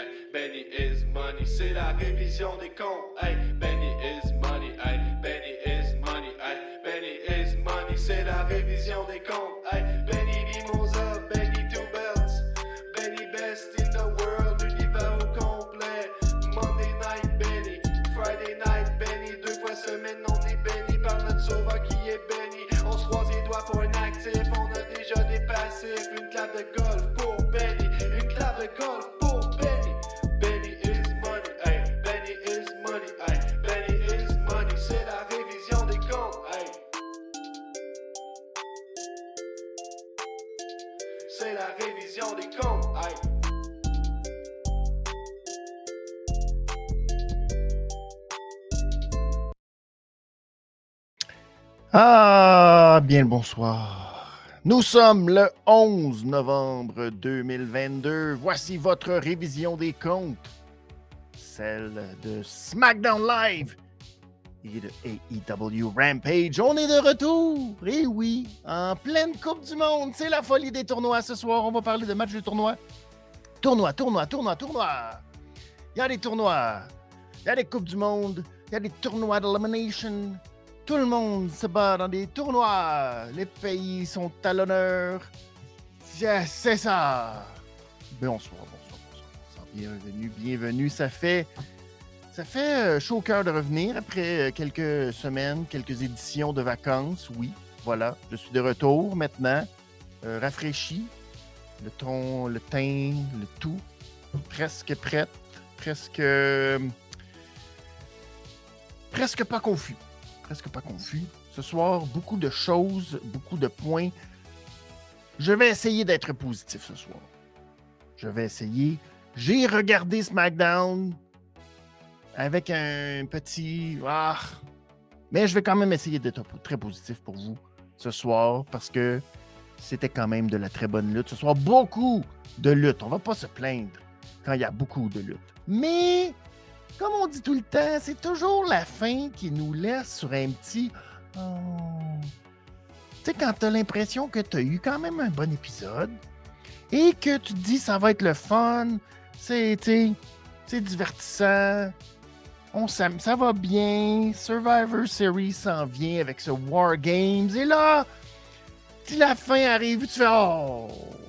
hey, Benny is money, c'est la révision des comptes, hey, Benny is money, hey, Benny is money, hey, Benny is money, c'est la révision des comptes, hey, Benny Mimosa, Benny Two Belts, Benny best in the world, univers au complet, Monday night Benny, Friday night Benny, 2 fois semaine on est béni par notre sauveur qui est béni, on se croise les doigts pour un actif, on a déjà des passifs, une clap de golf pour Benny, une clap de golf pour Benny, Benny is money, hey, Benny is money, hey, Benny is money, c'est la révision des comptes, hey. C'est la révision des comptes, hey. Ah, bien le bonsoir. Nous sommes le 11 novembre 2022. Voici votre révision des comptes. Celle de SmackDown Live et de AEW Rampage. On est de retour. Et oui, en pleine Coupe du Monde. C'est la folie des tournois ce soir. On va parler de matchs de tournoi. Tournoi. Il y a des tournois. Il y a des Coupes du Monde. Il y a des tournois d'elimination. Tout le monde se bat dans des tournois. Les pays sont à l'honneur. C'est ça. Bonsoir. Bienvenue. Ça fait chaud au cœur de revenir après quelques semaines, quelques éditions de vacances. Oui, voilà. Je suis de retour maintenant. Rafraîchi. Le ton, le teint, le tout. Presque prête. Presque pas confus. Ce soir, beaucoup de choses, beaucoup de points. Je vais essayer d'être positif ce soir. J'ai regardé SmackDown avec un petit... Mais je vais quand même essayer d'être très positif pour vous ce soir parce que c'était quand même de la très bonne lutte. Ce soir, beaucoup de lutte. On va pas se plaindre quand il y a beaucoup de lutte. Mais... comme on dit tout le temps, c'est toujours la fin qui nous laisse sur un petit... Oh. Tu sais, quand tu as l'impression que tu as eu quand même un bon épisode et que tu te dis ça va être le fun, c'est divertissant, ça va bien, Survivor Series s'en vient avec ce War Games, et là, si la fin arrive, tu fais « Oh,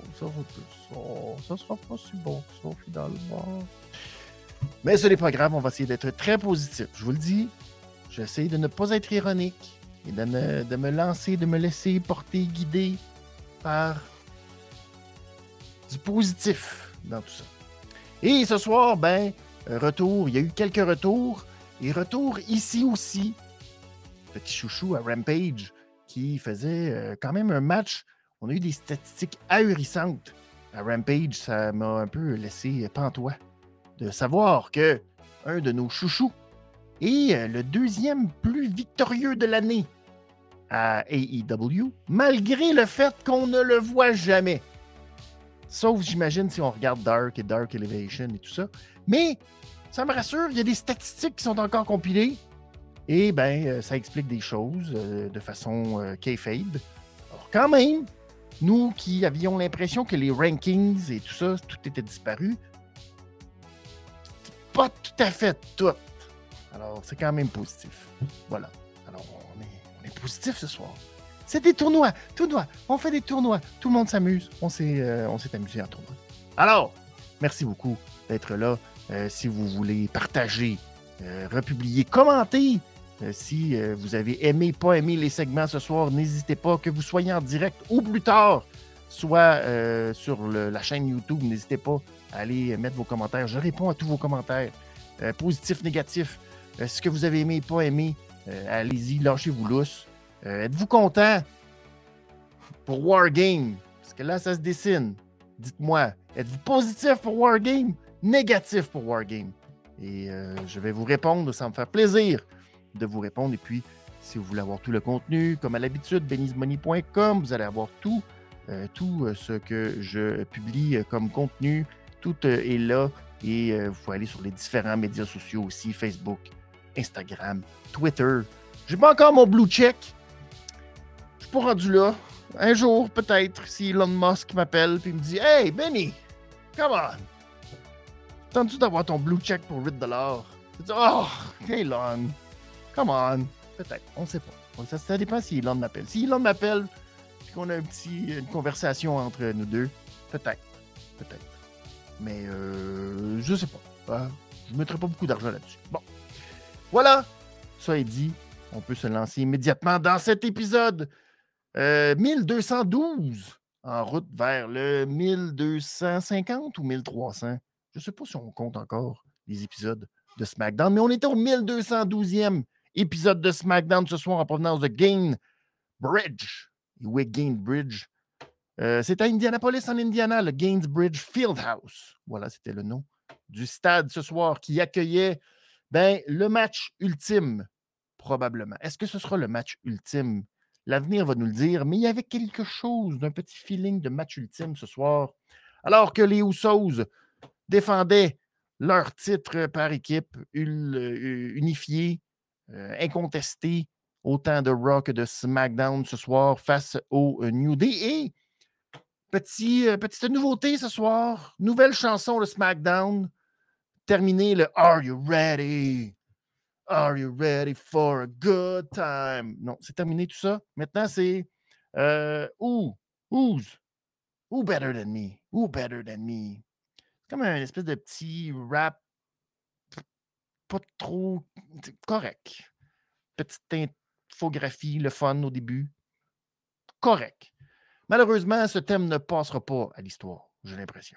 ça sera pas si bon que ça finalement. » Mais ce n'est pas grave, on va essayer d'être très positif. Je vous le dis, j'essaie de ne pas être ironique et de me lancer, de me laisser porter, guider par du positif dans tout ça. Et ce soir, retour, il y a eu quelques retours. Et retour ici aussi, petit chouchou à Rampage qui faisait quand même un match. On a eu des statistiques ahurissantes à Rampage. Ça m'a un peu laissé pantois de savoir que un de nos chouchous est le deuxième plus victorieux de l'année à AEW, malgré le fait qu'on ne le voit jamais. Sauf, j'imagine, si on regarde Dark et Dark Elevation et tout ça. Mais, ça me rassure, il y a des statistiques qui sont encore compilées et ça explique des choses de façon kayfabe. Alors, quand même, nous qui avions l'impression que les rankings et tout ça, tout était disparu, pas tout à fait tout. Alors, c'est quand même positif. Voilà. Alors, on est positif ce soir. C'est des tournois. On fait des tournois. Tout le monde s'amuse. On s'est amusé en tournoi. Alors, merci beaucoup d'être là. Si vous voulez partager, republier, commenter, si vous avez aimé, pas aimé les segments ce soir, n'hésitez pas, que vous soyez en direct ou plus tard, soit sur la chaîne YouTube, n'hésitez pas à aller mettre vos commentaires. Je réponds à tous vos commentaires, positifs, négatifs. Ce que vous avez aimé, pas aimé, allez-y, lâchez-vous lousse. Êtes-vous content pour Wargame? Parce que là, ça se dessine. Dites-moi, êtes-vous positif pour Wargame? Négatif pour Wargame? Et je vais vous répondre, ça me fait plaisir de vous répondre. Et puis, si vous voulez avoir tout le contenu, comme à l'habitude, benny'smoney.com, vous allez avoir tout ce que je publie comme contenu. Tout est là. Et vous pouvez aller sur les différents médias sociaux aussi, Facebook, Instagram, Twitter. J'ai pas encore mon blue check. Je suis pas rendu là. Un jour, peut-être, si Elon Musk m'appelle et me dit « Hey, Benny, come on! Tentes-tu d'avoir ton blue check pour 8$? Tu dis, oh, Elon, come on. Peut-être, on ne sait pas. Ça dépend si Elon m'appelle. Si Elon m'appelle, puis qu'on a une conversation entre nous deux, peut-être. Mais je sais pas. Je ne mettrai pas beaucoup d'argent là-dessus. Bon. Voilà. Ça est dit, on peut se lancer immédiatement dans cet épisode 1212, en route vers le 1250 ou 1300. Je ne sais pas si on compte encore les épisodes de SmackDown, mais on était au 1212e épisode de SmackDown ce soir en provenance de Gainbridge. Oui, Gainbridge. C'est à Indianapolis, en Indiana, le Gainsbridge Fieldhouse. Voilà, c'était le nom du stade ce soir qui accueillait le match ultime, probablement. Est-ce que ce sera le match ultime? L'avenir va nous le dire, mais il y avait quelque chose d'un petit feeling de match ultime ce soir. Alors que les Usos défendaient leur titre par équipe, unifié, incontesté, autant de Raw que de SmackDown ce soir face au New Day. Et petite nouveauté ce soir, nouvelle chanson de SmackDown. Terminé le Are You Ready? Are you ready for a good time? Non, c'est terminé tout ça. Maintenant, c'est Who's? Who better than me? Who better than me? C'est comme un espèce de petit rap pas trop correct. Petite infographie, le fun au début. Correct. Malheureusement, ce thème ne passera pas à l'histoire, j'ai l'impression.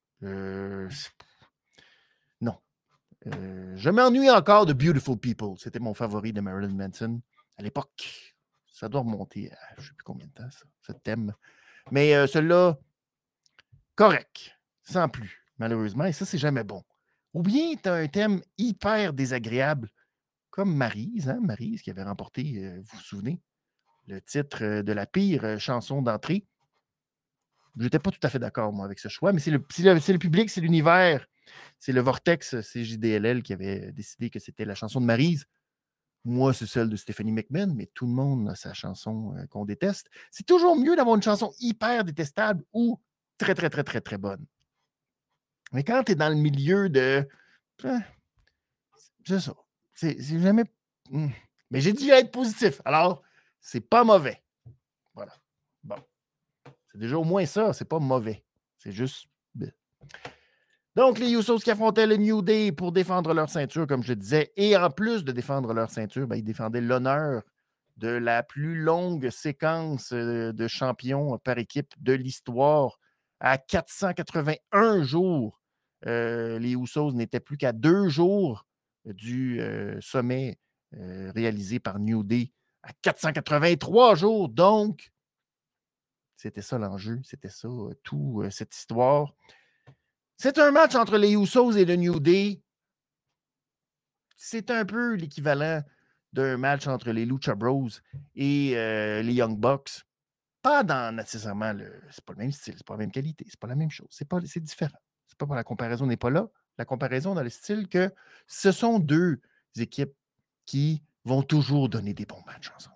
Non. Je m'ennuie encore de Beautiful People. C'était mon favori de Marilyn Manson à l'époque. Ça doit remonter à je ne sais plus combien de temps, ça, ce thème. Mais celui-là, correct. Sans plus, malheureusement. Et ça, c'est jamais bon. Ou bien tu as un thème hyper désagréable, comme Maryse, hein? Maryse qui avait remporté, vous vous souvenez, le titre de la pire chanson d'entrée. Je n'étais pas tout à fait d'accord, moi, avec ce choix, mais c'est le public, c'est l'univers. C'est le Vortex CJDLL qui avait décidé que c'était la chanson de Maryse. Moi, c'est celle de Stephanie McMahon, mais tout le monde a sa chanson qu'on déteste. C'est toujours mieux d'avoir une chanson hyper détestable ou très, très, très, très, très bonne. Mais quand tu es dans le milieu de... c'est ça. C'est jamais... Mais j'ai dit être positif. Alors, c'est pas mauvais. Voilà. Bon. C'est déjà au moins ça. C'est pas mauvais. C'est juste... Donc, les Usos qui affrontaient le New Day pour défendre leur ceinture, comme je disais, et en plus de défendre leur ceinture, ils défendaient l'honneur de la plus longue séquence de champions par équipe de l'histoire. À 481 jours, les Usos n'étaient plus qu'à 2 jours du sommet réalisé par New Day. À 483 jours, donc, c'était ça l'enjeu, c'était ça, toute cette histoire. C'est un match entre les Usos et le New Day. C'est un peu l'équivalent d'un match entre les Lucha Bros et les Young Bucks. Pas dans nécessairement c'est pas le même style, c'est pas la même qualité, c'est pas la même chose. C'est différent. C'est pas pour la comparaison n'est pas là. La comparaison dans le style que ce sont deux équipes qui vont toujours donner des bons matchs ensemble.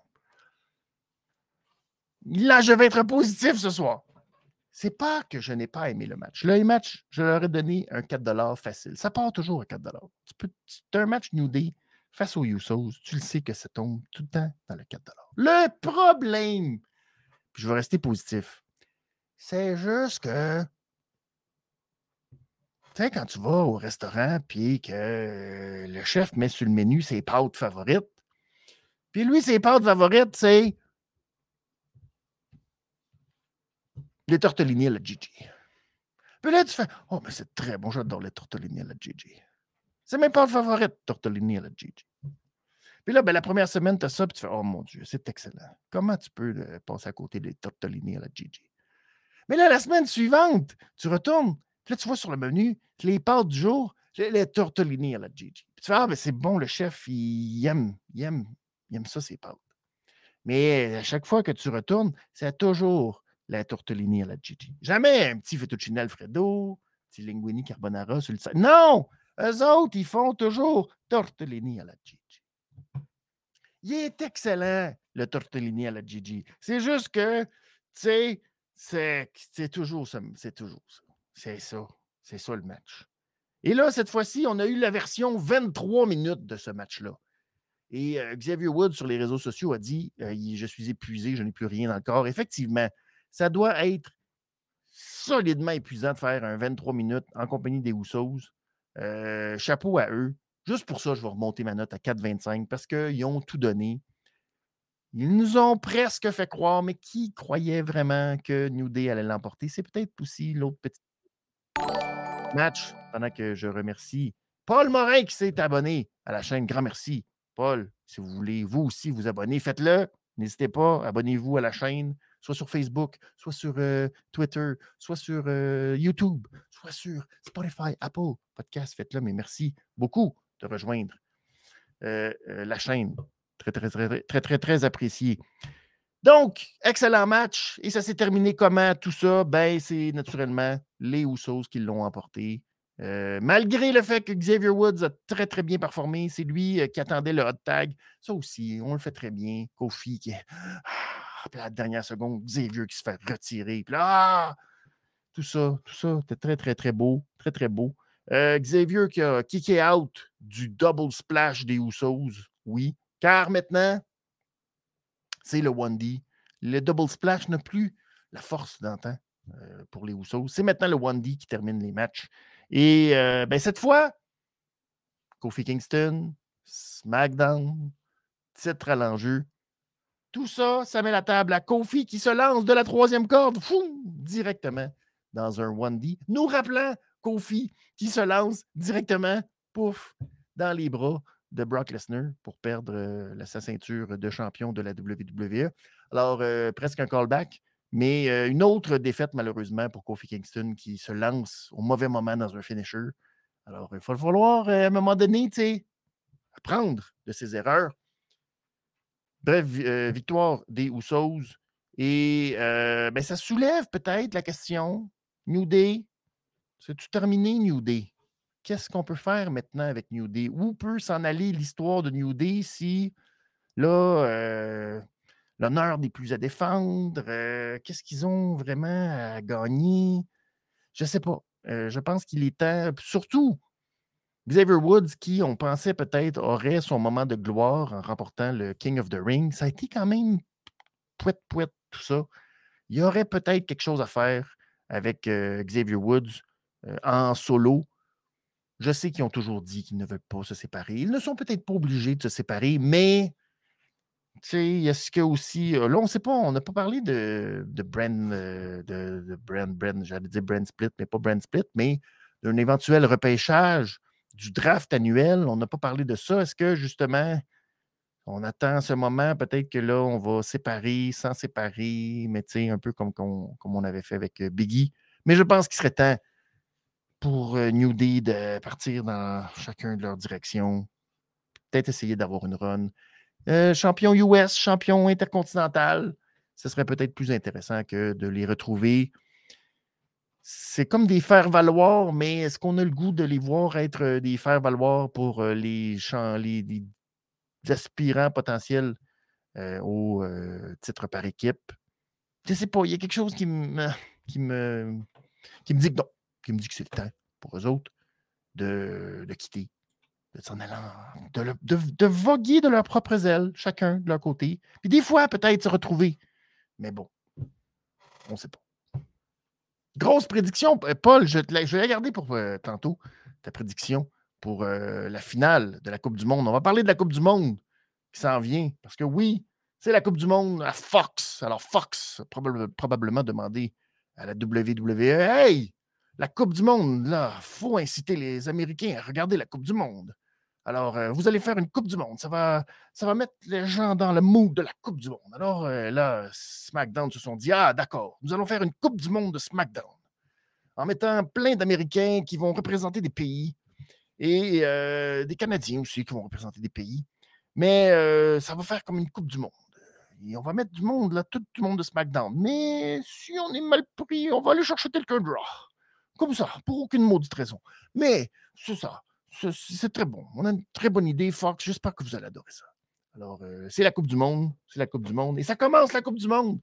Là, je vais être positif ce soir. C'est pas que je n'ai pas aimé le match. Le match, je leur ai donné un 4$ facile. Ça part toujours à 4$. Tu as un match New Day face aux Usos, tu le sais que ça tombe tout le temps dans le 4$. Le problème, puis je vais rester positif, c'est juste que, tu sais, quand tu vas au restaurant puis que le chef met sur le menu ses pâtes favorites, puis lui, ses pâtes favorites, c'est les tortellini à la Gigi. Puis là, tu fais « Oh, mais c'est très bon, j'adore les tortellini à la Gigi. » C'est même pas le favori, tortellini à la Gigi. Puis là, la première semaine, tu as ça, puis tu fais « Oh mon Dieu, c'est excellent. Comment tu peux passer à côté des tortellini à la Gigi? » Mais là, la semaine suivante, tu retournes, puis là, tu vois sur le menu les pâtes du jour, les tortellini à la Gigi. Puis tu fais « Ah, ben c'est bon, le chef, il aime ça, ses pâtes. » Mais à chaque fois que tu retournes, c'est toujours la tortellini à la Gigi. Jamais un petit fettuccine Alfredo, petit linguini carbonara sur le side. Non! Eux autres, ils font toujours tortellini à la Gigi. Il est excellent, le tortellini à la Gigi. C'est juste que, tu sais, c'est toujours ça. C'est toujours ça. C'est ça. C'est ça le match. Et là, cette fois-ci, on a eu la version 23 minutes de ce match-là. Et Xavier Woods, sur les réseaux sociaux, a dit je suis épuisé, je n'ai plus rien dans le corps. Effectivement, ça doit être solidement épuisant de faire un 23 minutes en compagnie des Usos. Chapeau à eux. Juste pour ça, je vais remonter ma note à 4,25 parce qu'ils ont tout donné. Ils nous ont presque fait croire, mais qui croyait vraiment que New Day allait l'emporter? C'est peut-être aussi l'autre petit match, pendant que je remercie Paul Morin qui s'est abonné à la chaîne. Grand merci. Paul, si vous voulez vous aussi vous abonner, faites-le. N'hésitez pas, abonnez-vous à la chaîne, soit sur Facebook, soit sur Twitter, soit sur YouTube, soit sur Spotify, Apple Podcast. Faites-le, mais merci beaucoup de rejoindre la chaîne. Très, très, très, très, très, très apprécié. Donc, excellent match. Et ça s'est terminé comment tout ça? Ben, c'est naturellement les Usos qui l'ont emporté. Malgré le fait que Xavier Woods a très, très bien performé, c'est lui qui attendait le hot tag. Ça aussi, on le fait très bien. Kofi qui est. Puis à la dernière seconde, Xavier qui se fait retirer. Puis là, tout ça, c'était très, très, très beau. Très, très beau. Xavier qui a kické out du double splash des Usos. Oui. Car maintenant, c'est le 1D. Le double splash n'a plus la force d'antan pour les Usos. C'est maintenant le 1D qui termine les matchs. Et ben, cette fois, Kofi Kingston, SmackDown, titre à l'enjeu. Tout ça, ça met la table à Kofi qui se lance de la troisième corde directement dans un 1D. Nous rappelant Kofi qui se lance directement, pouf, dans les bras de Brock Lesnar pour perdre sa ceinture de champion de la WWE. Alors, presque un callback, mais une autre défaite, malheureusement, pour Kofi Kingston qui se lance au mauvais moment dans un finisher. Alors, il va falloir, à un moment donné, apprendre de ses erreurs. Bref, victoire des Usos. Et ben, ça soulève peut-être la question, New Day, c'est-tu terminé, New Day? Qu'est-ce qu'on peut faire maintenant avec New Day? Où peut s'en aller l'histoire de New Day si, là, l'honneur n'est plus à défendre? Qu'est-ce qu'ils ont vraiment à gagner? Je ne sais pas. Je pense qu'il est temps, surtout Xavier Woods, qui, on pensait peut-être, aurait son moment de gloire en remportant le King of the Ring. Ça a été quand même pouet, tout ça. Il y aurait peut-être quelque chose à faire avec Xavier Woods en solo. Je sais qu'ils ont toujours dit qu'ils ne veulent pas se séparer. Ils ne sont peut-être pas obligés de se séparer, mais il y a ce que aussi. Là, on ne sait pas, on n'a pas parlé de brand, j'allais dire brand split, mais pas brand split, mais d'un éventuel repêchage du draft annuel. On n'a pas parlé de ça. Est-ce que justement, on attend ce moment, peut-être que là, on va séparer, sans séparer, mais un peu comme on avait fait avec Biggie. Mais je pense qu'il serait temps pour New Day de partir dans chacun de leur direction. Peut-être essayer d'avoir une run. Champion US, champion intercontinental, ce serait peut-être plus intéressant que de les retrouver. C'est comme des faire-valoir, mais est-ce qu'on a le goût de les voir être des faire-valoir pour les aspirants potentiels au titre par équipe? Je ne sais pas, il y a quelque chose qui me dit que non, qui me dit que c'est le temps pour eux autres de quitter, de s'en aller, de voguer de leurs propres ailes, chacun de leur côté. Puis des fois, peut-être se retrouver. Mais bon, on ne sait pas. Grosse prédiction. Paul, je vais la garder pour tantôt, ta prédiction pour la finale de la Coupe du Monde. On va parler de la Coupe du Monde qui s'en vient. Parce que oui, c'est la Coupe du Monde à Fox. Alors Fox a probablement demandé à la WWE, hey, la Coupe du Monde, là, il faut inciter les Américains à regarder la Coupe du Monde. Alors, vous allez faire une Coupe du Monde. Ça va mettre les gens dans le mood de la Coupe du Monde. Alors, là, SmackDown se sont dit, ah, d'accord, nous allons faire une Coupe du Monde de SmackDown. En mettant plein d'Américains qui vont représenter des pays et des Canadiens aussi qui vont représenter des pays. Mais ça va faire comme une Coupe du Monde. Et on va mettre du monde, là, tout le monde de SmackDown. Mais si on est mal pris, on va aller chercher quelqu'un de Raw. Comme ça, pour aucune maudite raison. Mais c'est ça. C'est très bon. On a une très bonne idée, Fox. J'espère que vous allez adorer ça. Alors, c'est la Coupe du Monde. C'est la Coupe du Monde. Et ça commence, la Coupe du Monde,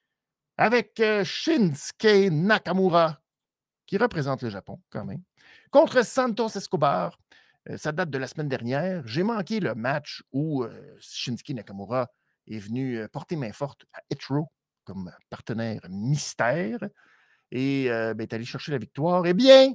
avec Shinsuke Nakamura, qui représente le Japon, quand même, contre Santos Escobar. Ça date de la semaine dernière. J'ai manqué le match où Shinsuke Nakamura est venu porter main forte à Hitro comme partenaire mystère et est allé chercher la victoire. Eh bien,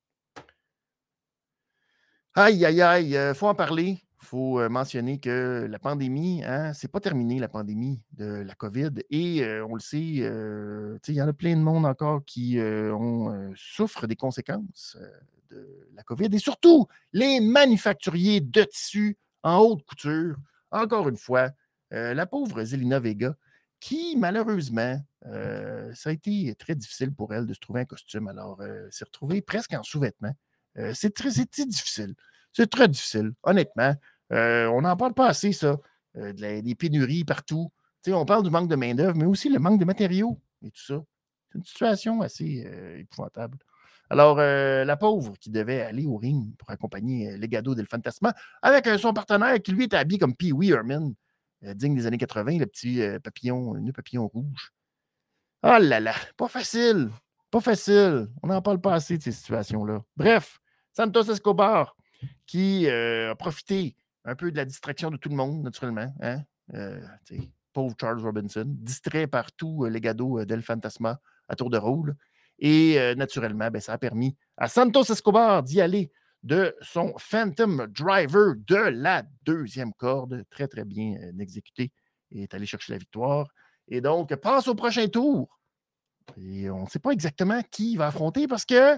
aïe, aïe, aïe, il faut en parler. Il faut mentionner que la pandémie, hein, c'est pas terminé, la pandémie de la COVID. Et on le sait, il y en a plein de monde encore qui souffrent des conséquences de la COVID. Et surtout, les manufacturiers de tissus en haute couture. Encore une fois, la pauvre Zelina Vega, qui, malheureusement, ça a été très difficile pour elle de se trouver un costume. Alors, s'est retrouvée presque en sous-vêtements. C'était difficile. C'est très difficile, honnêtement. On n'en parle pas assez, ça. Des pénuries partout. On parle du manque de main-d'œuvre, mais aussi le manque de matériaux et tout ça. C'est une situation assez épouvantable. Alors, la pauvre qui devait aller au ring pour accompagner Legado del Fantasma avec son partenaire qui, lui, était habillé comme Pee Wee Herman, digne des années 80, le petit papillon, le nœud papillon rouge. Oh là là, pas facile. Pas facile. On n'en parle pas assez de ces situations-là. Bref, Santos Escobar qui a profité un peu de la distraction de tout le monde, naturellement. Hein? Pauvre Charles Robinson, distrait par tout Legado del Fantasma à tour de rôle. Et naturellement, ça a permis à Santos Escobar d'y aller de son Phantom Driver de la deuxième corde. Très, très bien exécuté. Et est allé chercher la victoire. Et donc, passe au prochain tour. Et on ne sait pas exactement qui il va affronter parce que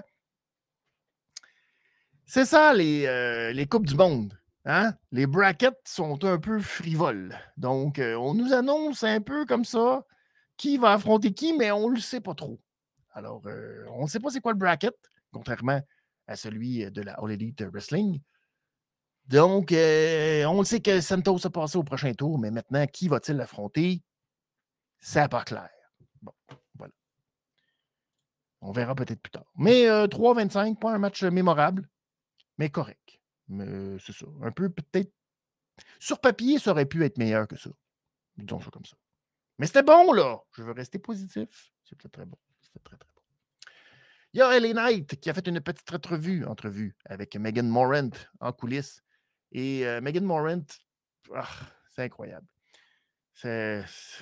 c'est ça, les Coupes du Monde. Hein? Les brackets sont un peu frivoles. Donc, on nous annonce un peu comme ça qui va affronter qui, mais on ne le sait pas trop. Alors, on ne sait pas c'est quoi le bracket, contrairement à celui de la All Elite Wrestling. Donc, on le sait que Santos a passé au prochain tour, mais maintenant, qui va-t-il l'affronter? C'est pas clair. Bon, voilà. On verra peut-être plus tard. Mais 3-25, pas un match mémorable, mais correct. Mais c'est ça. Un peu peut-être. Sur papier, ça aurait pu être meilleur que ça. Disons ça comme ça. Mais c'était bon, là. Je veux rester positif. C'était très bon. C'était très, très bon. Il y a LA Knight qui a fait une petite entrevue avec Megan Morant en coulisses. Et Megan Morant, c'est incroyable. C'est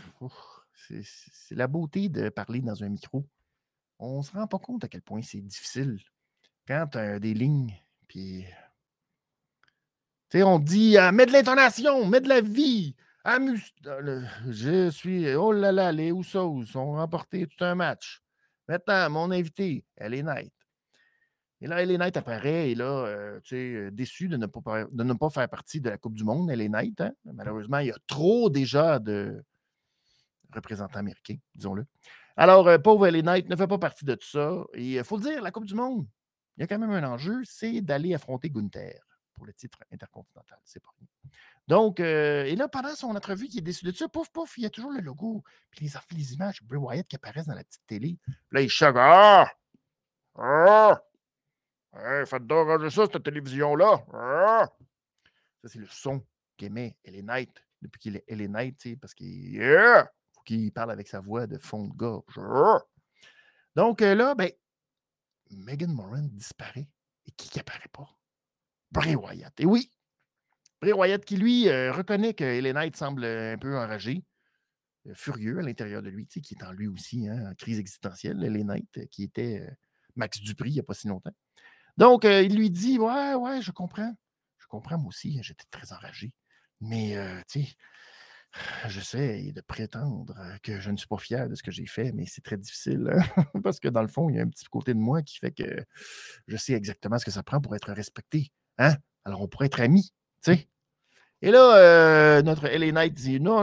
la beauté de parler dans un micro. On ne se rend pas compte à quel point c'est difficile quand tu as des lignes, puis on dit mets de l'intonation, mets de la vie, amuse. Je suis, oh là là, les Usos ont remporté tout un match. Maintenant, mon invité, LA Knight. Et là, LA Knight apparaît, et là, déçu de ne pas faire partie de la Coupe du Monde, LA Knight. Hein? Malheureusement, il y a trop déjà de représentants américains, disons-le. Alors, pauvre LA Knight ne fait pas partie de tout ça. Et il faut le dire, la Coupe du Monde, il y a quand même un enjeu, c'est d'aller affronter Gunther pour le titre intercontinental. C'est pas rien. Donc, et là, pendant son entrevue, qui est déçu de ça, pouf, pouf, il y a toujours le logo, puis les images de Bray Wyatt qui apparaissent dans la petite télé. Puis là, il choque. Hey, faites donc ranger ça, cette télévision-là. Ça, c'est le son qu'émet LA Knight depuis qu'il est LA Knight, parce qu'il faut qu'il parle avec sa voix de fond de gorge. Donc là, Megan Morant disparaît. Et qui apparaît pas? Bray Wyatt. Et oui, Bray Wyatt qui, lui, reconnaît que LA Knight semble un peu enragé, furieux à l'intérieur de lui, qui est en lui aussi, hein, en crise existentielle, LA Knight, qui était Max Dupri il n'y a pas si longtemps. Donc, il lui dit, ouais, je comprends. Je comprends, moi aussi, j'étais très enragé. Mais, j'essaie de prétendre que je ne suis pas fier de ce que j'ai fait, mais c'est très difficile, hein? Parce que dans le fond, il y a un petit côté de moi qui fait que je sais exactement ce que ça prend pour être respecté. Hein? Alors, on pourrait être amis, tu sais. Et là, notre LA Knight dit, non.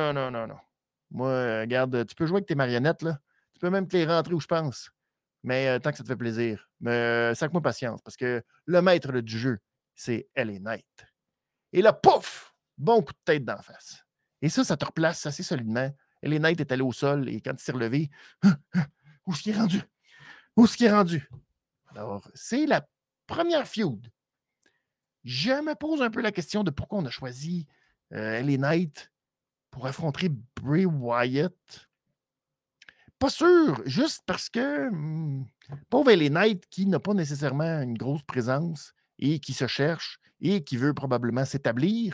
Moi, regarde, tu peux jouer avec tes marionnettes, là. Tu peux même te les rentrer où je pense. Mais tant que ça te fait plaisir. Mais sac-moi patience, parce que le maître du jeu, c'est LA Knight. Et là, pouf! Bon coup de tête d'en face. Et ça te replace assez solidement. LA Knight est allé au sol, et quand il s'est relevé, où est-ce qu'il est rendu? Où est-ce qu'il est rendu? Alors, c'est la première feud. Je me pose un peu la question de pourquoi on a choisi LA Knight pour affronter Bray Wyatt. Pas sûr, juste parce que pauvre LA Knight qui n'a pas nécessairement une grosse présence et qui se cherche et qui veut probablement s'établir.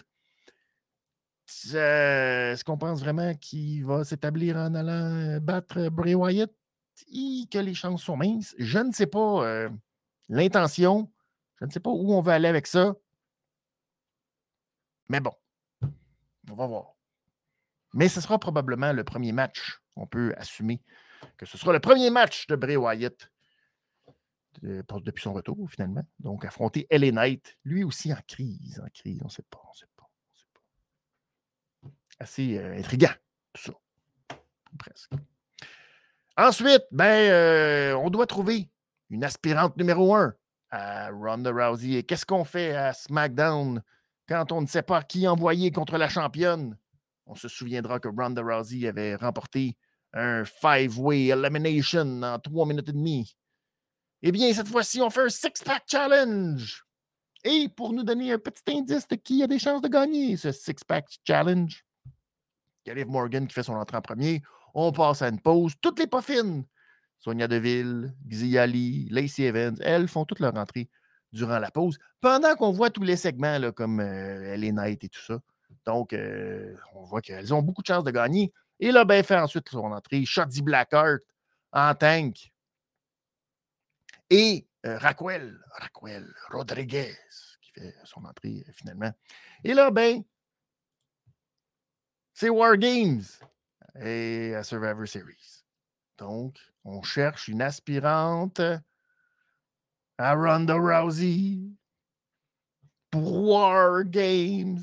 Est-ce qu'on pense vraiment qu'il va s'établir en allant battre Bray Wyatt? Que les chances sont minces. Je ne sais pas l'intention. Je ne sais pas où on va aller avec ça. Mais bon, on va voir. Mais ce sera probablement le premier match. On peut assumer que ce sera le premier match de Bray Wyatt depuis son retour, finalement. Donc, affronter LA Knight, lui aussi en crise. On ne sait pas. Assez intriguant, tout ça. Presque. Ensuite, on doit trouver une aspirante numéro 1 à Ronda Rousey. Et qu'est-ce qu'on fait à SmackDown quand on ne sait pas qui envoyer contre la championne? On se souviendra que Ronda Rousey avait remporté un 5-way elimination en 3 minutes et demie. Eh bien, cette fois-ci, on fait un 6-pack challenge. Et pour nous donner un petit indice de qui a des chances de gagner ce 6-pack challenge, il y a Liv Morgan qui fait son entrée en premier. On passe à une pause. Toutes les pas fines. Sonia Deville, Xia Li, Lacey Evans, elles font toute leur entrée durant la pause. Pendant qu'on voit tous les segments là, comme LA Knight et tout ça. Donc, on voit qu'elles ont beaucoup de chances de gagner. Et là, fait ensuite son entrée. Shotzi Blackheart en tank. Et Raquel Rodriguez qui fait son entrée finalement. Et là, c'est War Games et à Survivor Series. Donc, on cherche une aspirante à Ronda Rousey pour War Games.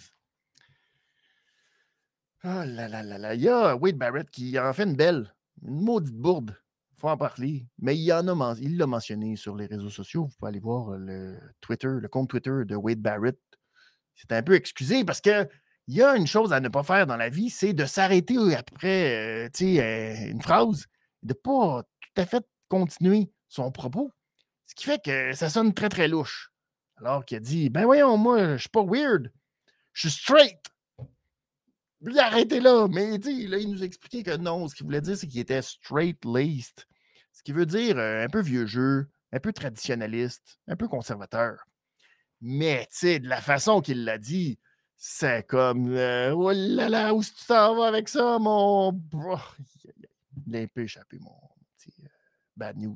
Oh là là là là. Il y a Wade Barrett qui en fait une maudite bourde. Il faut en parler. Mais il l'a mentionné sur les réseaux sociaux. Vous pouvez aller voir le compte Twitter de Wade Barrett. C'est un peu excusé parce que il y a une chose à ne pas faire dans la vie, c'est de s'arrêter après une phrase, de ne pas tout à fait continuer son propos. Ce qui fait que ça sonne très, très louche. Alors qu'il a dit, voyons, moi, je ne suis pas weird. Je suis straight. Lui, arrêtez là. Mais là, il nous a expliqué que non, ce qu'il voulait dire, c'est qu'il était straight-laced. Ce qui veut dire un peu vieux jeu, un peu traditionnaliste, un peu conservateur. Mais, de la façon qu'il l'a dit, c'est comme, oh là là, où est-ce que tu t'en vas avec ça, mon... Il a un peu échappé, mon petit bad news.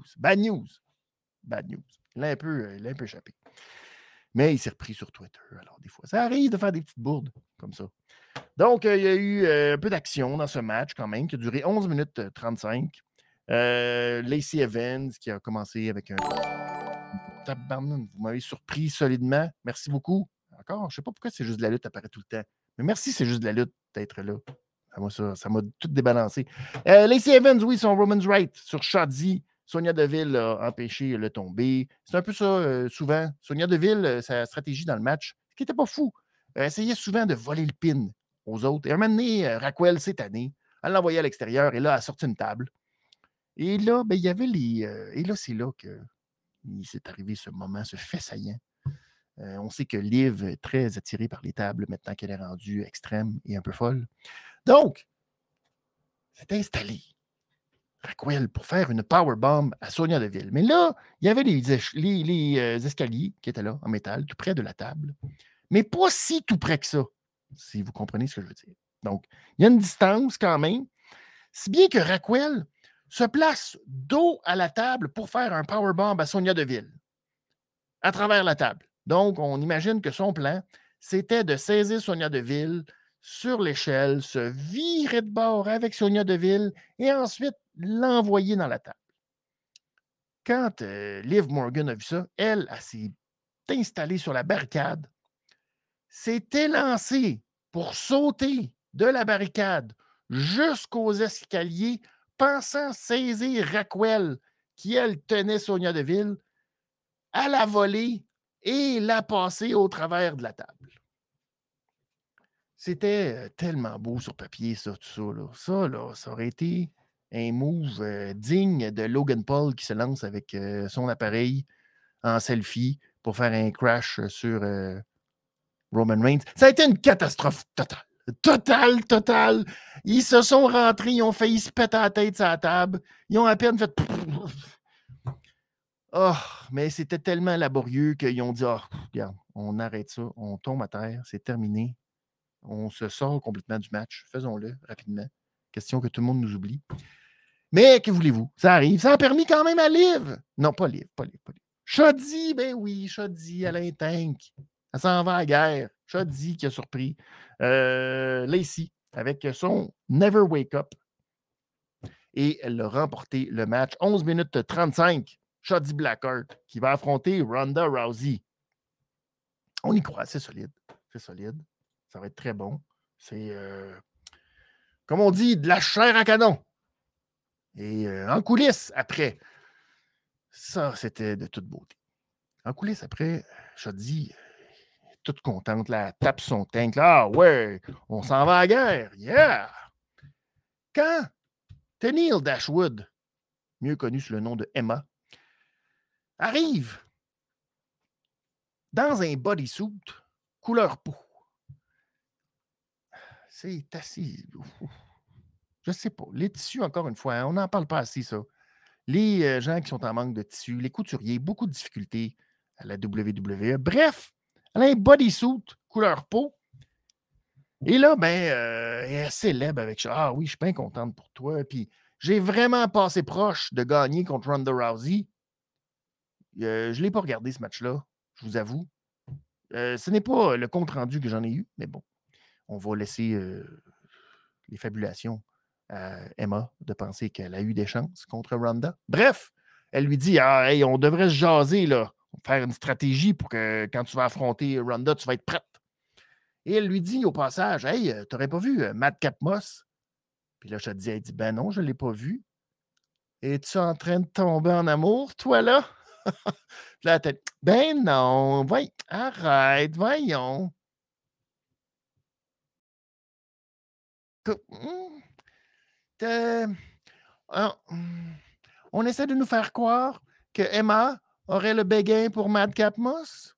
Il a un peu échappé. Mais il s'est repris sur Twitter. Alors, des fois, ça arrive de faire des petites bourdes comme ça. Donc, il y a eu un peu d'action dans ce match quand même, qui a duré 11 minutes 35. Lacey Evans qui a commencé avec un... Vous m'avez surpris solidement. Merci beaucoup. Encore, je ne sais pas pourquoi c'est juste de la lutte apparaît tout le temps. Mais merci, c'est juste de la lutte d'être là. Moi, ça m'a tout débalancé. Lacey Evans, oui, son Roman's Right sur Shotzi. Sonia Deville a empêché le tomber. C'est un peu ça, souvent. Sonia Deville, sa stratégie dans le match, ce qui n'était pas fou, essayait souvent de voler le pin aux autres. Et un moment donné, Raquel, cette année, elle l'a envoyé à l'extérieur et là, elle a sorti une table. Et là, il y avait les... et là, c'est là que il s'est arrivé ce moment, ce fait saillant. On sait que Liv est très attirée par les tables maintenant qu'elle est rendue extrême et un peu folle. Donc, c'est installé Raquel pour faire une powerbomb à Sonia Deville. Mais là, il y avait les escaliers qui étaient là, en métal, tout près de la table. Mais pas si tout près que ça, si vous comprenez ce que je veux dire. Donc, il y a une distance quand même. Si bien que Raquel se place dos à la table pour faire un powerbomb à Sonia Deville à travers la table. Donc, on imagine que son plan, c'était de saisir Sonia Deville sur l'échelle, se virer de bord avec Sonia Deville et ensuite l'envoyer dans la table. Quand Liv Morgan a vu ça, elle s'est installée sur la barricade, s'est élancée pour sauter de la barricade jusqu'aux escaliers, pensant saisir Raquel, qui, elle, tenait Sonia Deville, à la voler et la passer au travers de la table. C'était tellement beau sur papier, ça, tout ça. Là. Ça aurait été un move digne de Logan Paul qui se lance avec son appareil en selfie pour faire un crash sur Roman Reigns. Ça a été une catastrophe totale. Total. Ils se sont rentrés, ils ont failli se péter la tête sur la table. Ils ont à peine fait... Oh, mais c'était tellement laborieux qu'ils ont dit, regarde, on arrête ça, on tombe à terre, c'est terminé. On se sort complètement du match. Faisons-le rapidement. Question que tout le monde nous oublie. Mais que voulez-vous? Ça arrive. Ça a permis quand même à Liv. Non, pas Liv. Shoddy, ben oui, Shoddy, Alain Tank. Elle s'en va à la guerre. Shoddy qui a surpris Lacey avec son Never Wake Up. Et elle a remporté le match 11 minutes 35. Shoddy Blackheart qui va affronter Ronda Rousey. On y croit, c'est solide. Ça va être très bon. C'est, comme on dit, de la chair à canon. Et en coulisses, après, ça, c'était de toute beauté. En coulisses, après, Shoddy, toute contente, là, elle tape son tank. Là, ah ouais, on s'en va à la guerre. Yeah! Quand Tenille Dashwood, mieux connu sous le nom de Emma, arrive dans un bodysuit couleur peau. C'est assez... Je sais pas. Les tissus, encore une fois, hein, on n'en parle pas assez, ça. Les gens qui sont en manque de tissus, les couturiers, beaucoup de difficultés à la WWE. Bref, elle a un bodysuit couleur peau. Et là, elle célèbre avec ça. Ah oui, je suis bien contente pour toi. Puis j'ai vraiment passé proche de gagner contre Ronda Rousey. Je ne l'ai pas regardé, ce match-là, je vous avoue. Ce n'est pas le compte-rendu que j'en ai eu, mais bon, on va laisser les fabulations à Emma de penser qu'elle a eu des chances contre Ronda. Bref, elle lui dit, hey, on devrait se jaser, là, faire une stratégie pour que quand tu vas affronter Ronda, tu vas être prête. Et elle lui dit au passage, hey, t'aurais pas vu Madcap Moss? Puis là, elle dit, ben non, je ne l'ai pas vu. Es-tu en train de tomber en amour, toi, là? Puis là, elle dit, ben non, arrête, voyons. On essaie de nous faire croire que Emma aurait le béguin pour Madcap Moss?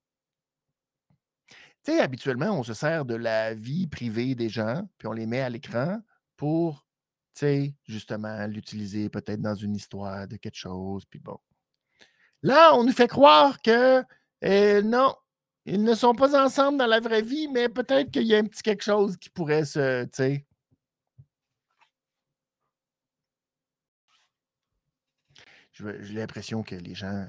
Tu sais, habituellement, on se sert de la vie privée des gens, puis on les met à l'écran pour, tu sais, justement, l'utiliser peut-être dans une histoire de quelque chose, puis bon. Là, on nous fait croire que non, ils ne sont pas ensemble dans la vraie vie, mais peut-être qu'il y a un petit quelque chose qui pourrait se, tu sais. J'ai l'impression que les gens,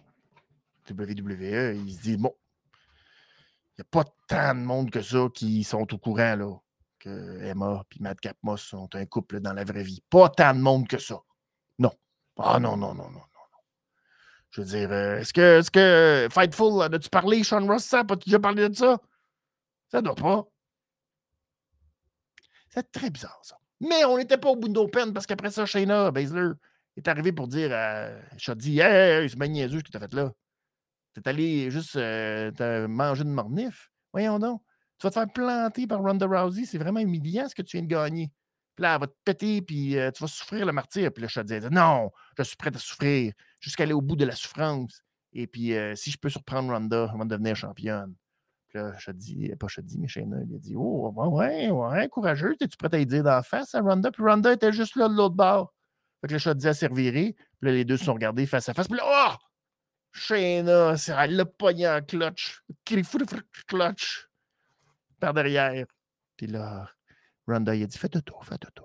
WWE, ils se disent, bon, il n'y a pas tant de monde que ça qui sont au courant, là, que Emma et Madcap Moss sont un couple dans la vraie vie. Pas tant de monde que ça. Non. Ah non. Je veux dire, est-ce que Fightful, as-tu parlé, Sean Ross, ça? As-tu déjà parlé de ça? Ça doit pas. C'est très bizarre, ça. Mais on n'était pas au bout d'Open parce qu'après ça, Shayna Baszler est arrivé pour dire à Shoddy, hey, c'est bien niaiseux ce que tu as fait là. T'es allé juste manger une mornif. Voyons donc. Tu vas te faire planter par Ronda Rousey. C'est vraiment humiliant ce que tu viens de gagner. Puis là, elle va te péter, puis tu vas souffrir le martyr. Puis là, je te dis, non, je suis prêt à souffrir jusqu'à aller au bout de la souffrance. Et puis, si je peux surprendre Ronda avant de devenir championne. Puis là, pas Shoddy, mais Shayna, il a dit, oh, ouais, courageux. Es-tu prêt à y dire d'en face à Ronda? Puis Ronda était juste là de l'autre bord. Fait que le Shoddy a serviré. Puis là, les deux se sont regardés face à face. Puis là, oh! Shayna, elle l'a pogné en clutch. Clutch. Par derrière. Puis là, Ronda, il a dit, fais toto.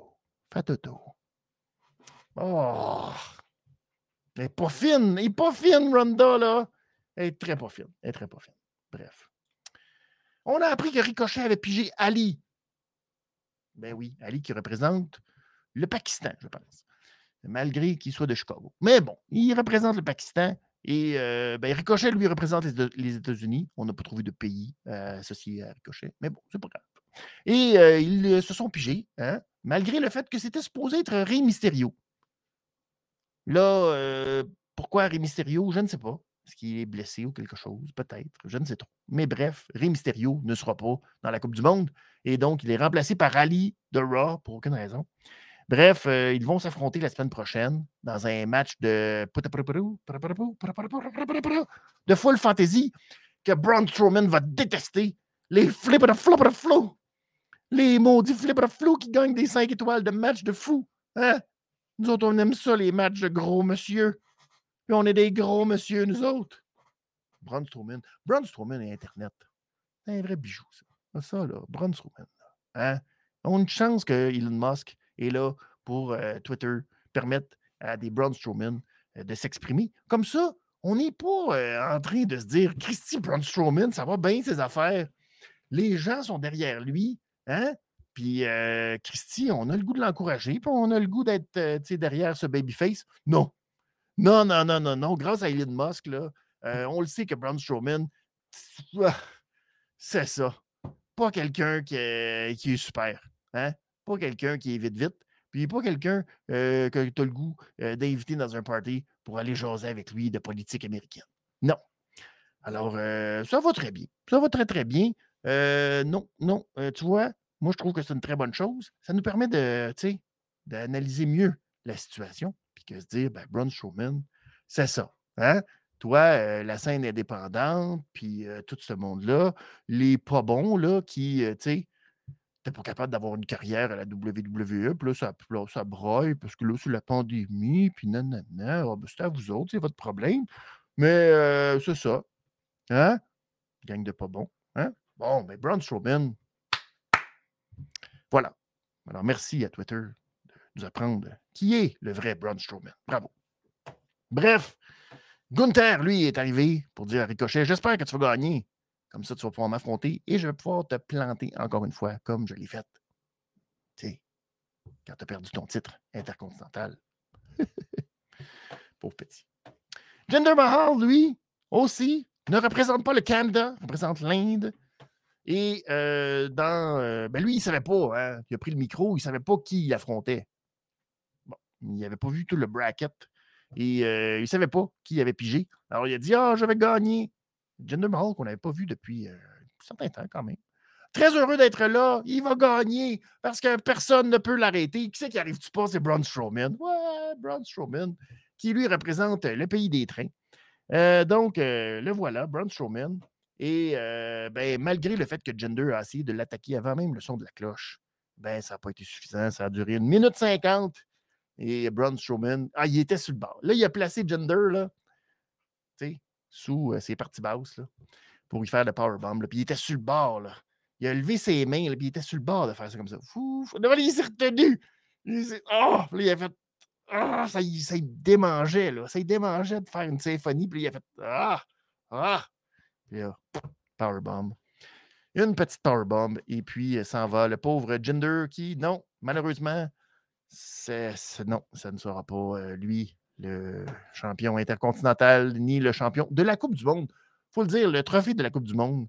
Oh! Elle n'est pas fine, Ronda, là. Elle est très pas fine. Bref. On a appris que Ricochet avait pigé Ali. Ben oui, Ali qui représente le Pakistan, je pense. Malgré qu'il soit de Chicago. Mais bon, il représente le Pakistan. Et Ricochet, lui, représente les États-Unis. On n'a pas trouvé de pays associé à Ricochet. Mais bon, c'est pas grave. Et ils se sont pigés, hein, malgré le fait que c'était supposé être Rey Mysterio. Là, pourquoi Rey Mysterio? Je ne sais pas. Est-ce qu'il est blessé ou quelque chose? Peut-être. Je ne sais trop. Mais bref, Rey Mysterio ne sera pas dans la Coupe du Monde. Et donc, il est remplacé par Ali de Raw pour aucune raison. Bref, ils vont s'affronter la semaine prochaine dans un match de Full Fantasy que Braun Strowman va détester. Les flip de flop de flow. Les maudits flipper-flous qui gagnent des 5 étoiles de match de fou. Hein? Nous autres, on aime ça, les matchs de gros monsieur. Puis on est des gros monsieur, nous autres. Braun Strowman. Braun Strowman et Internet. C'est un vrai bijou, ça. Ça, là, Braun Strowman. Hein? On a une chance que Elon Musk est là pour Twitter permettre à des Braun Strowman de s'exprimer. Comme ça, on n'est pas en train de se dire Christy Braun Strowman, ça va bien ses affaires. Les gens sont derrière lui. Hein? Puis Christy, on a le goût de l'encourager, puis on a le goût d'être derrière ce babyface. Non. Non, non, non, non, non. Grâce à Elon Musk, là, on le sait que Braun Strowman, c'est ça. Pas quelqu'un qui est super. Hein? Pas quelqu'un qui est vite, puis pas quelqu'un que tu as le goût d'inviter dans un party pour aller jaser avec lui de politique américaine. Non. Alors, ça va très bien. Ça va très, très bien. Non, non. Tu vois, moi, je trouve que c'est une très bonne chose. Ça nous permet d'analyser mieux la situation, puis que se dire, ben, Braun Strowman, c'est ça. Hein? Toi, la scène indépendante, puis tout ce monde-là, les pas bons, là, qui, tu sais, t'es pas capable d'avoir une carrière à la WWE, puis là, ça broille, parce que là, c'est la pandémie, puis nanana, ah, ben, c'est à vous autres, c'est votre problème. Mais c'est ça. Hein? Gang de pas bons. Hein? Bon, ben, Braun Strowman, voilà. Alors, merci à Twitter de nous apprendre qui est le vrai Braun Strowman. Bravo. Bref, Gunther, lui, est arrivé pour dire à Ricochet, j'espère que tu vas gagner. Comme ça, tu vas pouvoir m'affronter et je vais pouvoir te planter encore une fois, comme je l'ai fait. Tu sais, quand tu as perdu ton titre intercontinental. Pauvre petit. Jinder Mahal, lui, aussi, ne représente pas le Canada, représente l'Inde. Et ben lui, il ne savait pas. Hein, il a pris le micro, il ne savait pas qui il affrontait. Bon, il n'avait pas vu tout le bracket. Et il ne savait pas qui il avait pigé. Alors, il a dit, je vais gagner. Jinder Mahal, qu'on n'avait pas vu depuis un certain temps quand même. Très heureux d'être là. Il va gagner parce que personne ne peut l'arrêter. Qui c'est qui arrive-tu pas? C'est Braun Strowman. Ouais, Braun Strowman, qui lui représente le pays des trains. Donc, le voilà, Braun Strowman. Et ben, malgré le fait que Jinder a essayé de l'attaquer avant même le son de la cloche, ben, ça n'a pas été suffisant. Ça a duré 1 minute 50. Et Braun Strowman, il était sur le bord. Là, il a placé Jinder, là, tu sais, sous ses parties basses, là, pour lui faire le powerbomb. Puis il était sur le bord, là. Il a levé ses mains, là, puis il était sur le bord de faire ça comme ça. Fouf, là, il s'est retenu. Là, il a fait. Ça y démangeait, là. Ça y démangeait de faire une symphonie. Puis il a fait. Puis là, powerbomb. Une petite powerbomb. Et puis, s'en va. Le pauvre Jinder qui, non, malheureusement, non, ça ne sera pas lui, le champion intercontinental, ni le champion de la Coupe du Monde. Il faut le dire, le trophée de la Coupe du Monde.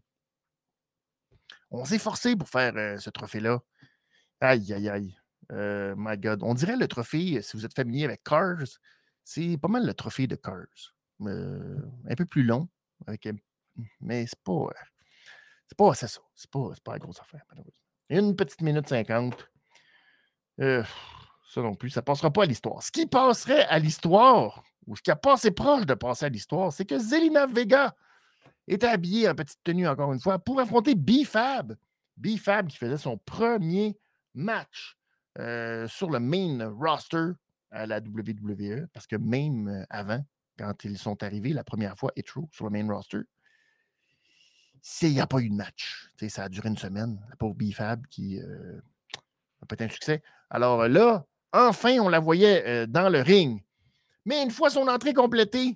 On s'est forcé pour faire ce trophée-là. Aïe, aïe, aïe. My God. On dirait le trophée, si vous êtes familier avec Cars, c'est pas mal le trophée de Cars. Un peu plus long, mais c'est pas ça. C'est pas la grosse affaire, malheureusement. 1 petite minute 50. Ça non plus, ça ne passera pas à l'histoire. Ce qui passerait à l'histoire, ou ce qui a passé proche de passer à l'histoire, c'est que Zelina Vega était habillée en petite tenue, encore une fois, pour affronter B-Fab. B-Fab qui faisait son premier match sur le main roster à la WWE, parce que même avant, quand ils sont arrivés la première fois, sur le main roster, il n'y a pas eu de match. T'sais, ça a duré 1 semaine. La pauvre B-Fab qui a pas été un succès. Alors là, enfin, on la voyait dans le ring. Mais une fois son entrée complétée,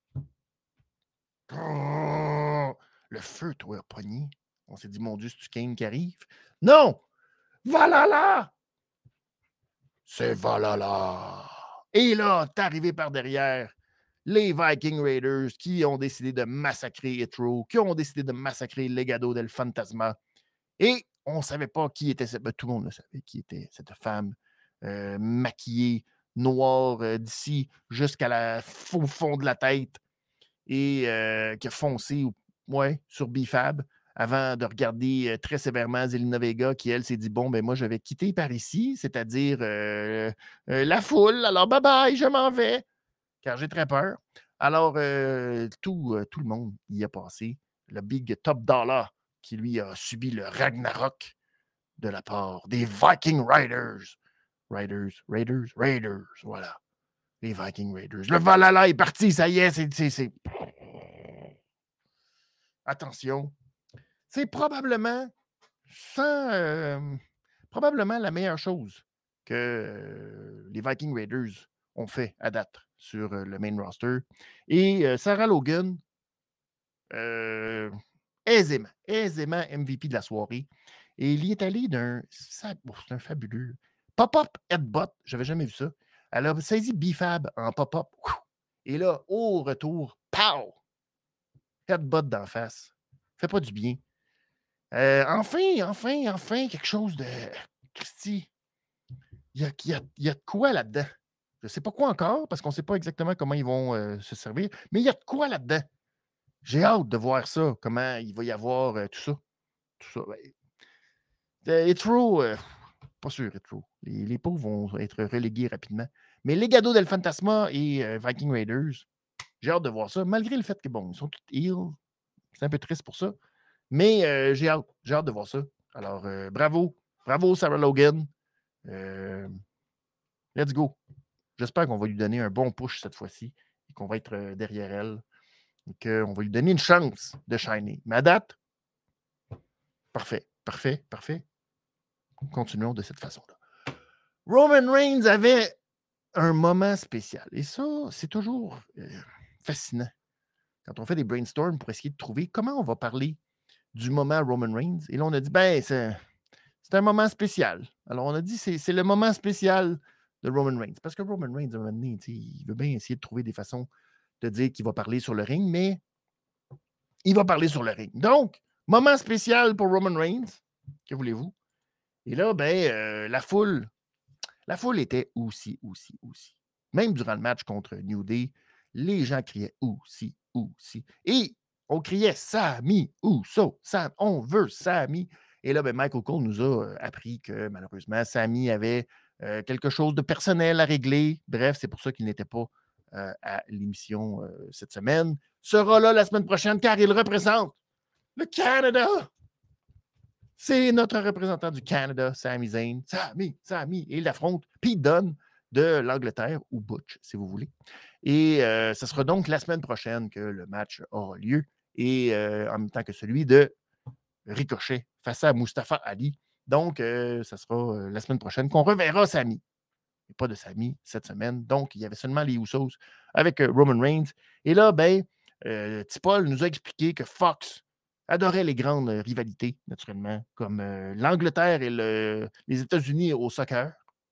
le feu, toi, pogné. On s'est dit, mon Dieu, c'est-tu Kane qui arrive? Non! Valhalla! C'est Valhalla! Et là, t'es arrivé par derrière les Viking Raiders qui ont décidé de massacrer Hitro, qui ont décidé de massacrer Legado del Fantasma. Et on ne savait pas qui était cette... tout le monde le savait qui était cette femme maquillée, noire, d'ici jusqu'à au fond de la tête et qui a foncé sur B-Fab avant de regarder très sévèrement Zelina Vega qui, elle, s'est dit, bon, ben moi, je vais quitter par ici, c'est-à-dire la foule. Alors, bye-bye, je m'en vais, car j'ai très peur. Alors, tout le monde y a passé. Le Big Top Dollar qui, lui, a subi le Ragnarok de la part des Viking Raiders. Raiders, voilà. Les Viking Raiders. Le Valhalla est parti, ça y est, c'est... Attention. C'est probablement probablement la meilleure chose que les Viking Raiders ont fait à date sur le main roster. Et Sarah Logan, aisément MVP de la soirée. Et il y est allé c'est un fabuleux pop-up headbutt. J'avais jamais vu ça. Elle a saisi B-Fab en pop-up. Et là, au retour, pow! Headbutt d'en face. Fait pas du bien. Enfin, quelque chose de... Christy, il y a de quoi là-dedans. Je ne sais pas quoi encore, parce qu'on ne sait pas exactement comment ils vont se servir, mais il y a de quoi là-dedans. J'ai hâte de voir ça, comment il va y avoir tout ça. Tout ça. Etro, pas sûr, Etro. Les pauvres vont être relégués rapidement. Mais Legado del Fantasma et Viking Raiders, j'ai hâte de voir ça, malgré le fait que, bon, ils sont tous heal. C'est un peu triste pour ça. Mais j'ai hâte de voir ça. Alors, bravo Sarah Logan. Let's go. J'espère qu'on va lui donner un bon push cette fois-ci et qu'on va être derrière elle et qu'on va lui donner une chance de shiner. Mais à date, parfait. Continuons de cette façon-là. Roman Reigns avait un moment spécial. Et ça, c'est toujours fascinant. Quand on fait des brainstorms pour essayer de trouver comment on va parler du moment Roman Reigns. Et là, on a dit, c'est un moment spécial. Alors, on a dit, c'est le moment spécial de Roman Reigns. Parce que Roman Reigns, à un moment donné, il veut bien essayer de trouver des façons de dire qu'il va parler sur le ring, mais il va parler sur le ring. Donc, moment spécial pour Roman Reigns. Que voulez-vous? Et là, la foule était aussi. Même durant le match contre New Day, les gens criaient aussi. Et on criait Sami Uso, on veut Sami. Et là, Michael Cole nous a appris que malheureusement, Sami avait quelque chose de personnel à régler. Bref, c'est pour ça qu'il n'était pas à l'émission cette semaine. Sera là la semaine prochaine car il représente le Canada. C'est notre représentant du Canada, Sami Zayn. Sami. Et il affronte Pete Dunne de l'Angleterre, ou Butch, si vous voulez. Et ce sera donc la semaine prochaine que le match aura lieu. Et en même temps que celui de Ricochet face à Mustafa Ali. Donc, ça sera la semaine prochaine qu'on reverra Sami. Et pas de Sami cette semaine. Donc, il y avait seulement les Usos avec Roman Reigns. Et là, T-Paul nous a expliqué que Fox adorait les grandes rivalités, naturellement, comme l'Angleterre et les États-Unis au soccer.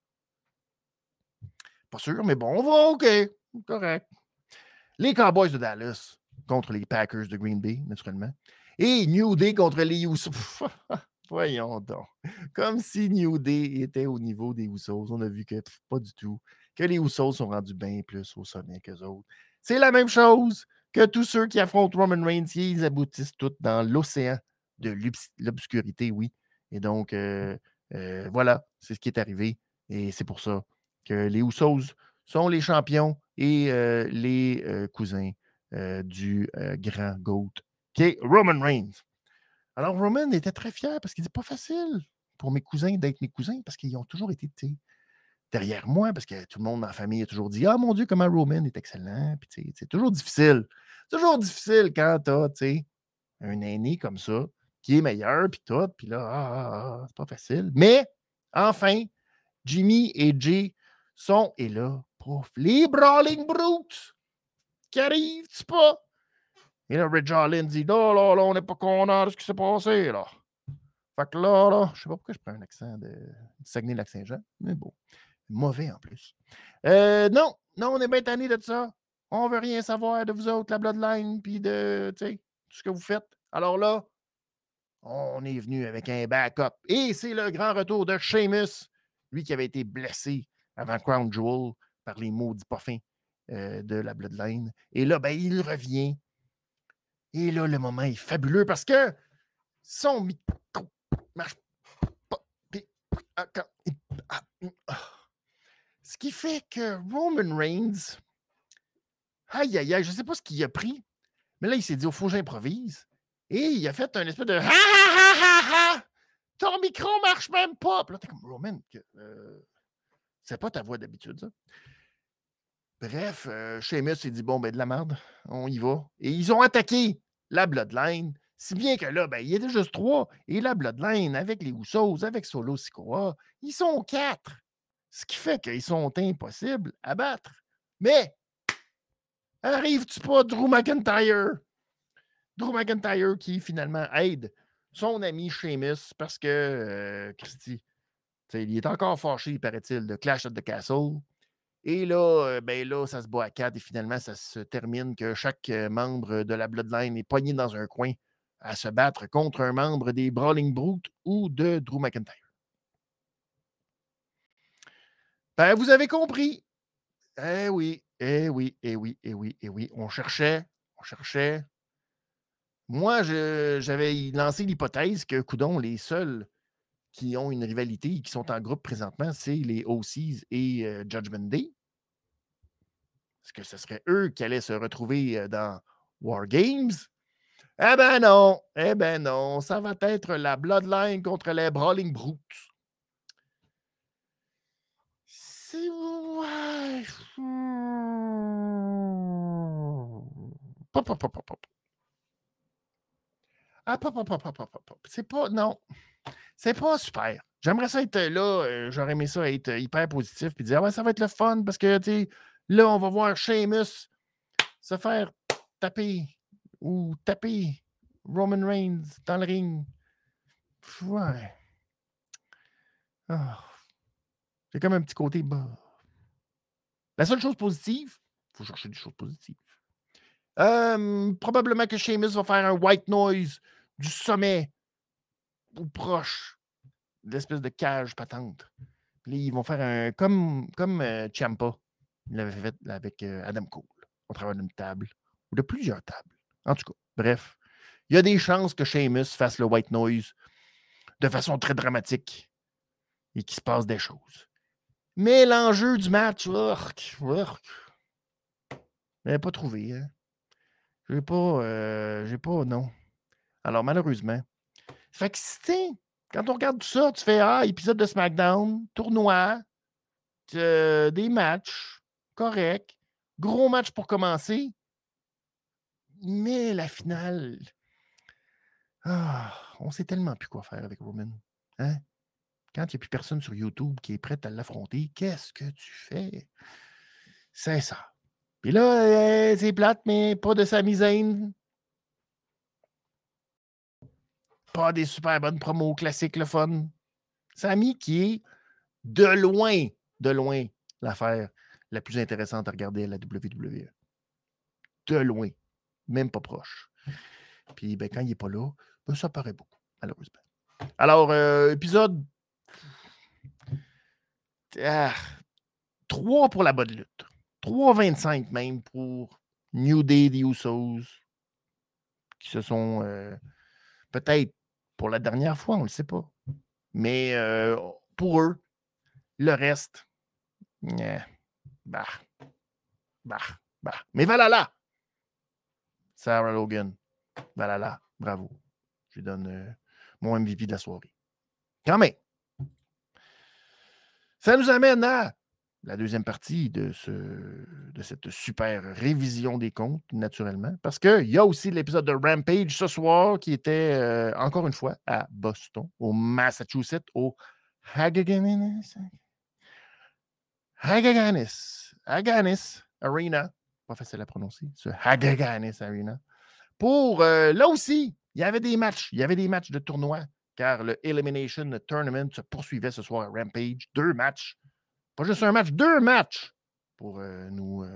Pas sûr, mais bon, on va, OK, correct. Les Cowboys de Dallas contre les Packers de Green Bay, naturellement. Et New Day contre les Usos. Voyons donc. Comme si New Day était au niveau des Usos. On a vu que pas du tout. Que les Usos sont rendus bien plus au sommet qu'eux autres. C'est la même chose que tous ceux qui affrontent Roman Reigns. Ils aboutissent tous dans l'océan de l'obscurité, oui. Et donc, voilà, c'est ce qui est arrivé. Et c'est pour ça que les Usos sont les champions et les cousins du grand GOAT, qui est Roman Reigns. Alors, Roman était très fier parce qu'il dit pas facile pour mes cousins d'être mes cousins parce qu'ils ont toujours été derrière moi parce que tout le monde dans la famille a toujours dit « Ah, mon Dieu, comment Roman est excellent! » Puis, c'est toujours difficile. C'est toujours difficile quand tu as un aîné comme ça qui est meilleur, puis tout. Puis là, c'est pas facile. Mais, enfin, Jimmy et Jay sont, et là, pouf, les Brawling Brutes qui arrivent, tu pas? Et là, Ridge Holland dit là, on n'est pas content de ce qui s'est passé, là. Fait que là, je sais pas pourquoi je prends un accent de Saguenay-Lac-Saint-Jean, mais bon, mauvais en plus. Non, on est bien tanné de ça. On veut rien savoir de vous autres, la Bloodline, puis de, tout ce que vous faites. Alors là, on est venu avec un backup. Et c'est le grand retour de Sheamus, lui qui avait été blessé avant Crown Jewel par les maudits pas fins de la Bloodline. Et là, il revient. Et là, le moment est fabuleux parce que son micro marche pas. Ce qui fait que Roman Reigns, aïe, je ne sais pas ce qu'il a pris, mais là, il s'est dit, il faut que j'improvise. Et il a fait un espèce de ha ha ha ha ha, micro marche même pas. Puis là, t'es comme, Roman, c'est pas ta voix d'habitude, ça. Bref, Sheamus s'est dit, bon, ben de la merde, on y va. Et ils ont attaqué la Bloodline, si bien que là, ben, il était juste 3. Et la Bloodline, avec les Usos, avec Solo Sikoa, ils sont 4. Ce qui fait qu'ils sont impossibles à battre. Mais, arrives-tu pas Drew McIntyre? Drew McIntyre qui, finalement, aide son ami Sheamus parce que, Christy, il est encore fâché, paraît-il, de Clash at the Castle. Et là, ben là, ça se bat à 4 et finalement, ça se termine que chaque membre de la Bloodline est pogné dans un coin à se battre contre un membre des Brawling Brutes ou de Drew McIntyre. Ben, vous avez compris. Eh oui, eh oui, eh oui, eh oui, eh oui. On cherchait. Moi, j'avais lancé l'hypothèse que, coudon, les seuls qui ont une rivalité et qui sont en groupe présentement, c'est les OCs et Judgment Day. Est-ce que ce serait eux qui allaient se retrouver dans War Games? Eh ben non, ça va être la Bloodline contre les Brawling Brutes. C'est... Ouais. Pop, pop, pop, pop, pop. Ah, pop, pop, pop, pop, pop, pop. C'est pas... Non. C'est pas super. J'aimerais ça être là, j'aurais aimé ça être hyper positif puis dire, ah ouais, ça va être le fun parce que, tu sais, là, on va voir Sheamus se faire taper ou taper Roman Reigns dans le ring. Ouais. Ah. J'ai comme un petit côté bas. La seule chose positive, il faut chercher des choses positives. Probablement que Sheamus va faire un white noise du sommet ou proche de l'espèce de cage patente. Puis là, ils vont faire un. Comme Ciampa. Il l'avait fait avec Adam Cole. Au travers d'une table. Ou de plusieurs tables. En tout cas, bref. Il y a des chances que Sheamus fasse le white noise de façon très dramatique et qu'il se passe des choses. Mais l'enjeu du match, je l'ai pas trouvé. Hein. J'ai pas, non. Alors, malheureusement. Fait que, quand on regarde tout ça, tu fais, épisode de SmackDown, tournoi, des matchs, correct, gros match pour commencer, mais la finale, on sait tellement plus quoi faire avec Roman. Hein? Quand il n'y a plus personne sur YouTube qui est prêt à l'affronter, qu'est-ce que tu fais? C'est ça. Puis là, c'est plate, mais pas de Sami Zayn. Pas des super bonnes promos classiques, le fun. Sami qui est de loin, l'affaire la plus intéressante à regarder à la WWE. De loin. Même pas proche. Puis ben, quand il n'est pas là, ben, ça paraît beaucoup, malheureusement. Alors, épisode 3 pour la bonne lutte. 3,25 même pour New Day, The Usos, qui se sont peut-être pour la dernière fois, on ne le sait pas. Mais pour eux, le reste, bah. Mais Valhalla! Sarah Logan, Valhalla, bravo. Je lui donne mon MVP de la soirée. Quand même. Ça nous amène à la deuxième partie de cette super révision des comptes, naturellement, parce qu'il y a aussi l'épisode de Rampage ce soir qui était, encore une fois, à Boston, au Massachusetts, au Hagaganis Arena. Pas facile à prononcer, ce Hagaganis Arena. Pour, là aussi, il y avait des matchs. Il y avait des matchs de tournoi, car le Elimination Tournament se poursuivait ce soir à Rampage. 2 matchs. Pas juste un match, 2 matchs pour nous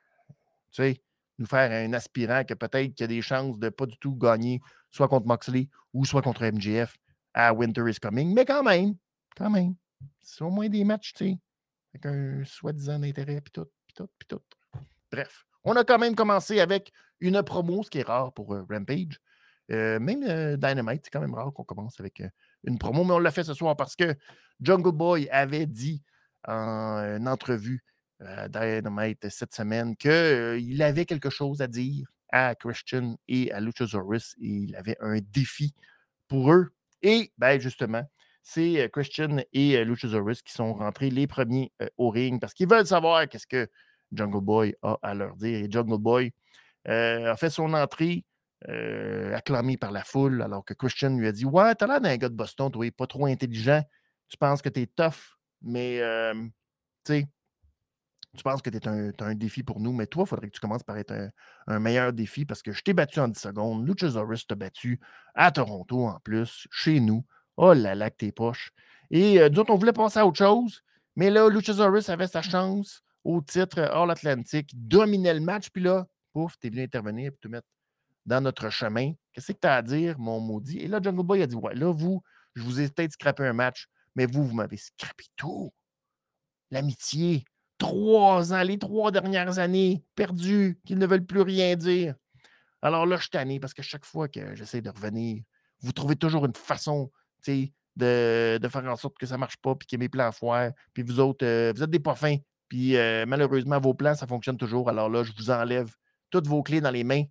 faire un aspirant que peut-être qu'il y a des chances de pas du tout gagner, soit contre Moxley ou soit contre MJF à Winter is Coming. Mais quand même, c'est au moins des matchs, tu sais, avec un soi-disant intérêt, puis tout. Bref, on a quand même commencé avec une promo, ce qui est rare pour Rampage. Même Dynamite, c'est quand même rare qu'on commence avec une promo, mais on l'a fait ce soir parce que Jungle Boy avait dit en entrevue à Dynamite cette semaine qu'il avait quelque chose à dire à Christian et à Luchasaurus et il avait un défi pour eux. Et, ben justement, c'est Christian et Luchasaurus qui sont rentrés les premiers au ring parce qu'ils veulent savoir qu'est-ce que Jungle Boy a à leur dire. Et Jungle Boy a fait son entrée acclamé par la foule, alors que Christian lui a dit « Ouais, t'as l'air d'un gars de Boston, toi, pas trop intelligent. Tu penses que t'es tough, mais tu sais, tu penses que t'as un défi pour nous, mais toi, il faudrait que tu commences par être un meilleur défi parce que je t'ai battu en 10 secondes. Luchasaurus t'a battu à Toronto en plus, chez nous. Oh là là, que t'es poche. Et nous autres, on voulait passer à autre chose, mais là, Luchasaurus avait sa chance au titre All-Atlantic, dominait le match, puis là, pouf, t'es venu intervenir et te mettre dans notre chemin. Qu'est-ce que tu as à dire, mon maudit? Et là, Jungle Boy a dit, ouais, là, vous, je vous ai peut-être scrappé un match, mais vous m'avez scrappé tout. L'amitié. 3 ans, les 3 dernières années, perdues, qu'ils ne veulent plus rien dire. Alors là, je suis tanné parce que chaque fois que j'essaie de revenir, vous trouvez toujours une façon, tu sais, de faire en sorte que ça ne marche pas, puis que mes plans foirent. Puis vous autres, vous êtes des pas fins. Puis malheureusement, vos plans, ça fonctionne toujours. Alors là, je vous enlève toutes vos clés dans les mains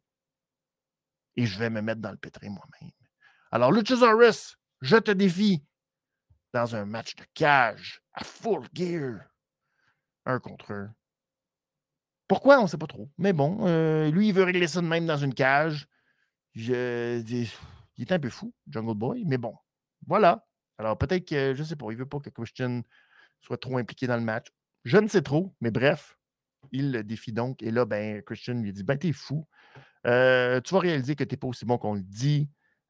et je vais me mettre dans le pétrin moi-même. Alors, Luchasaurus, je te défie dans un match de cage à full gear. 1 contre 1. Pourquoi? On ne sait pas trop. Mais bon, lui, il veut régler ça de même dans une cage. Il est un peu fou, Jungle Boy, mais bon, voilà. Alors, peut-être que, je ne sais pas, il ne veut pas que Christian soit trop impliqué dans le match. Je ne sais trop, mais bref, il le défie donc. Et là, ben, Christian lui dit, ben, t'es fou. Tu vas réaliser que tu n'es pas aussi bon qu'on le dit.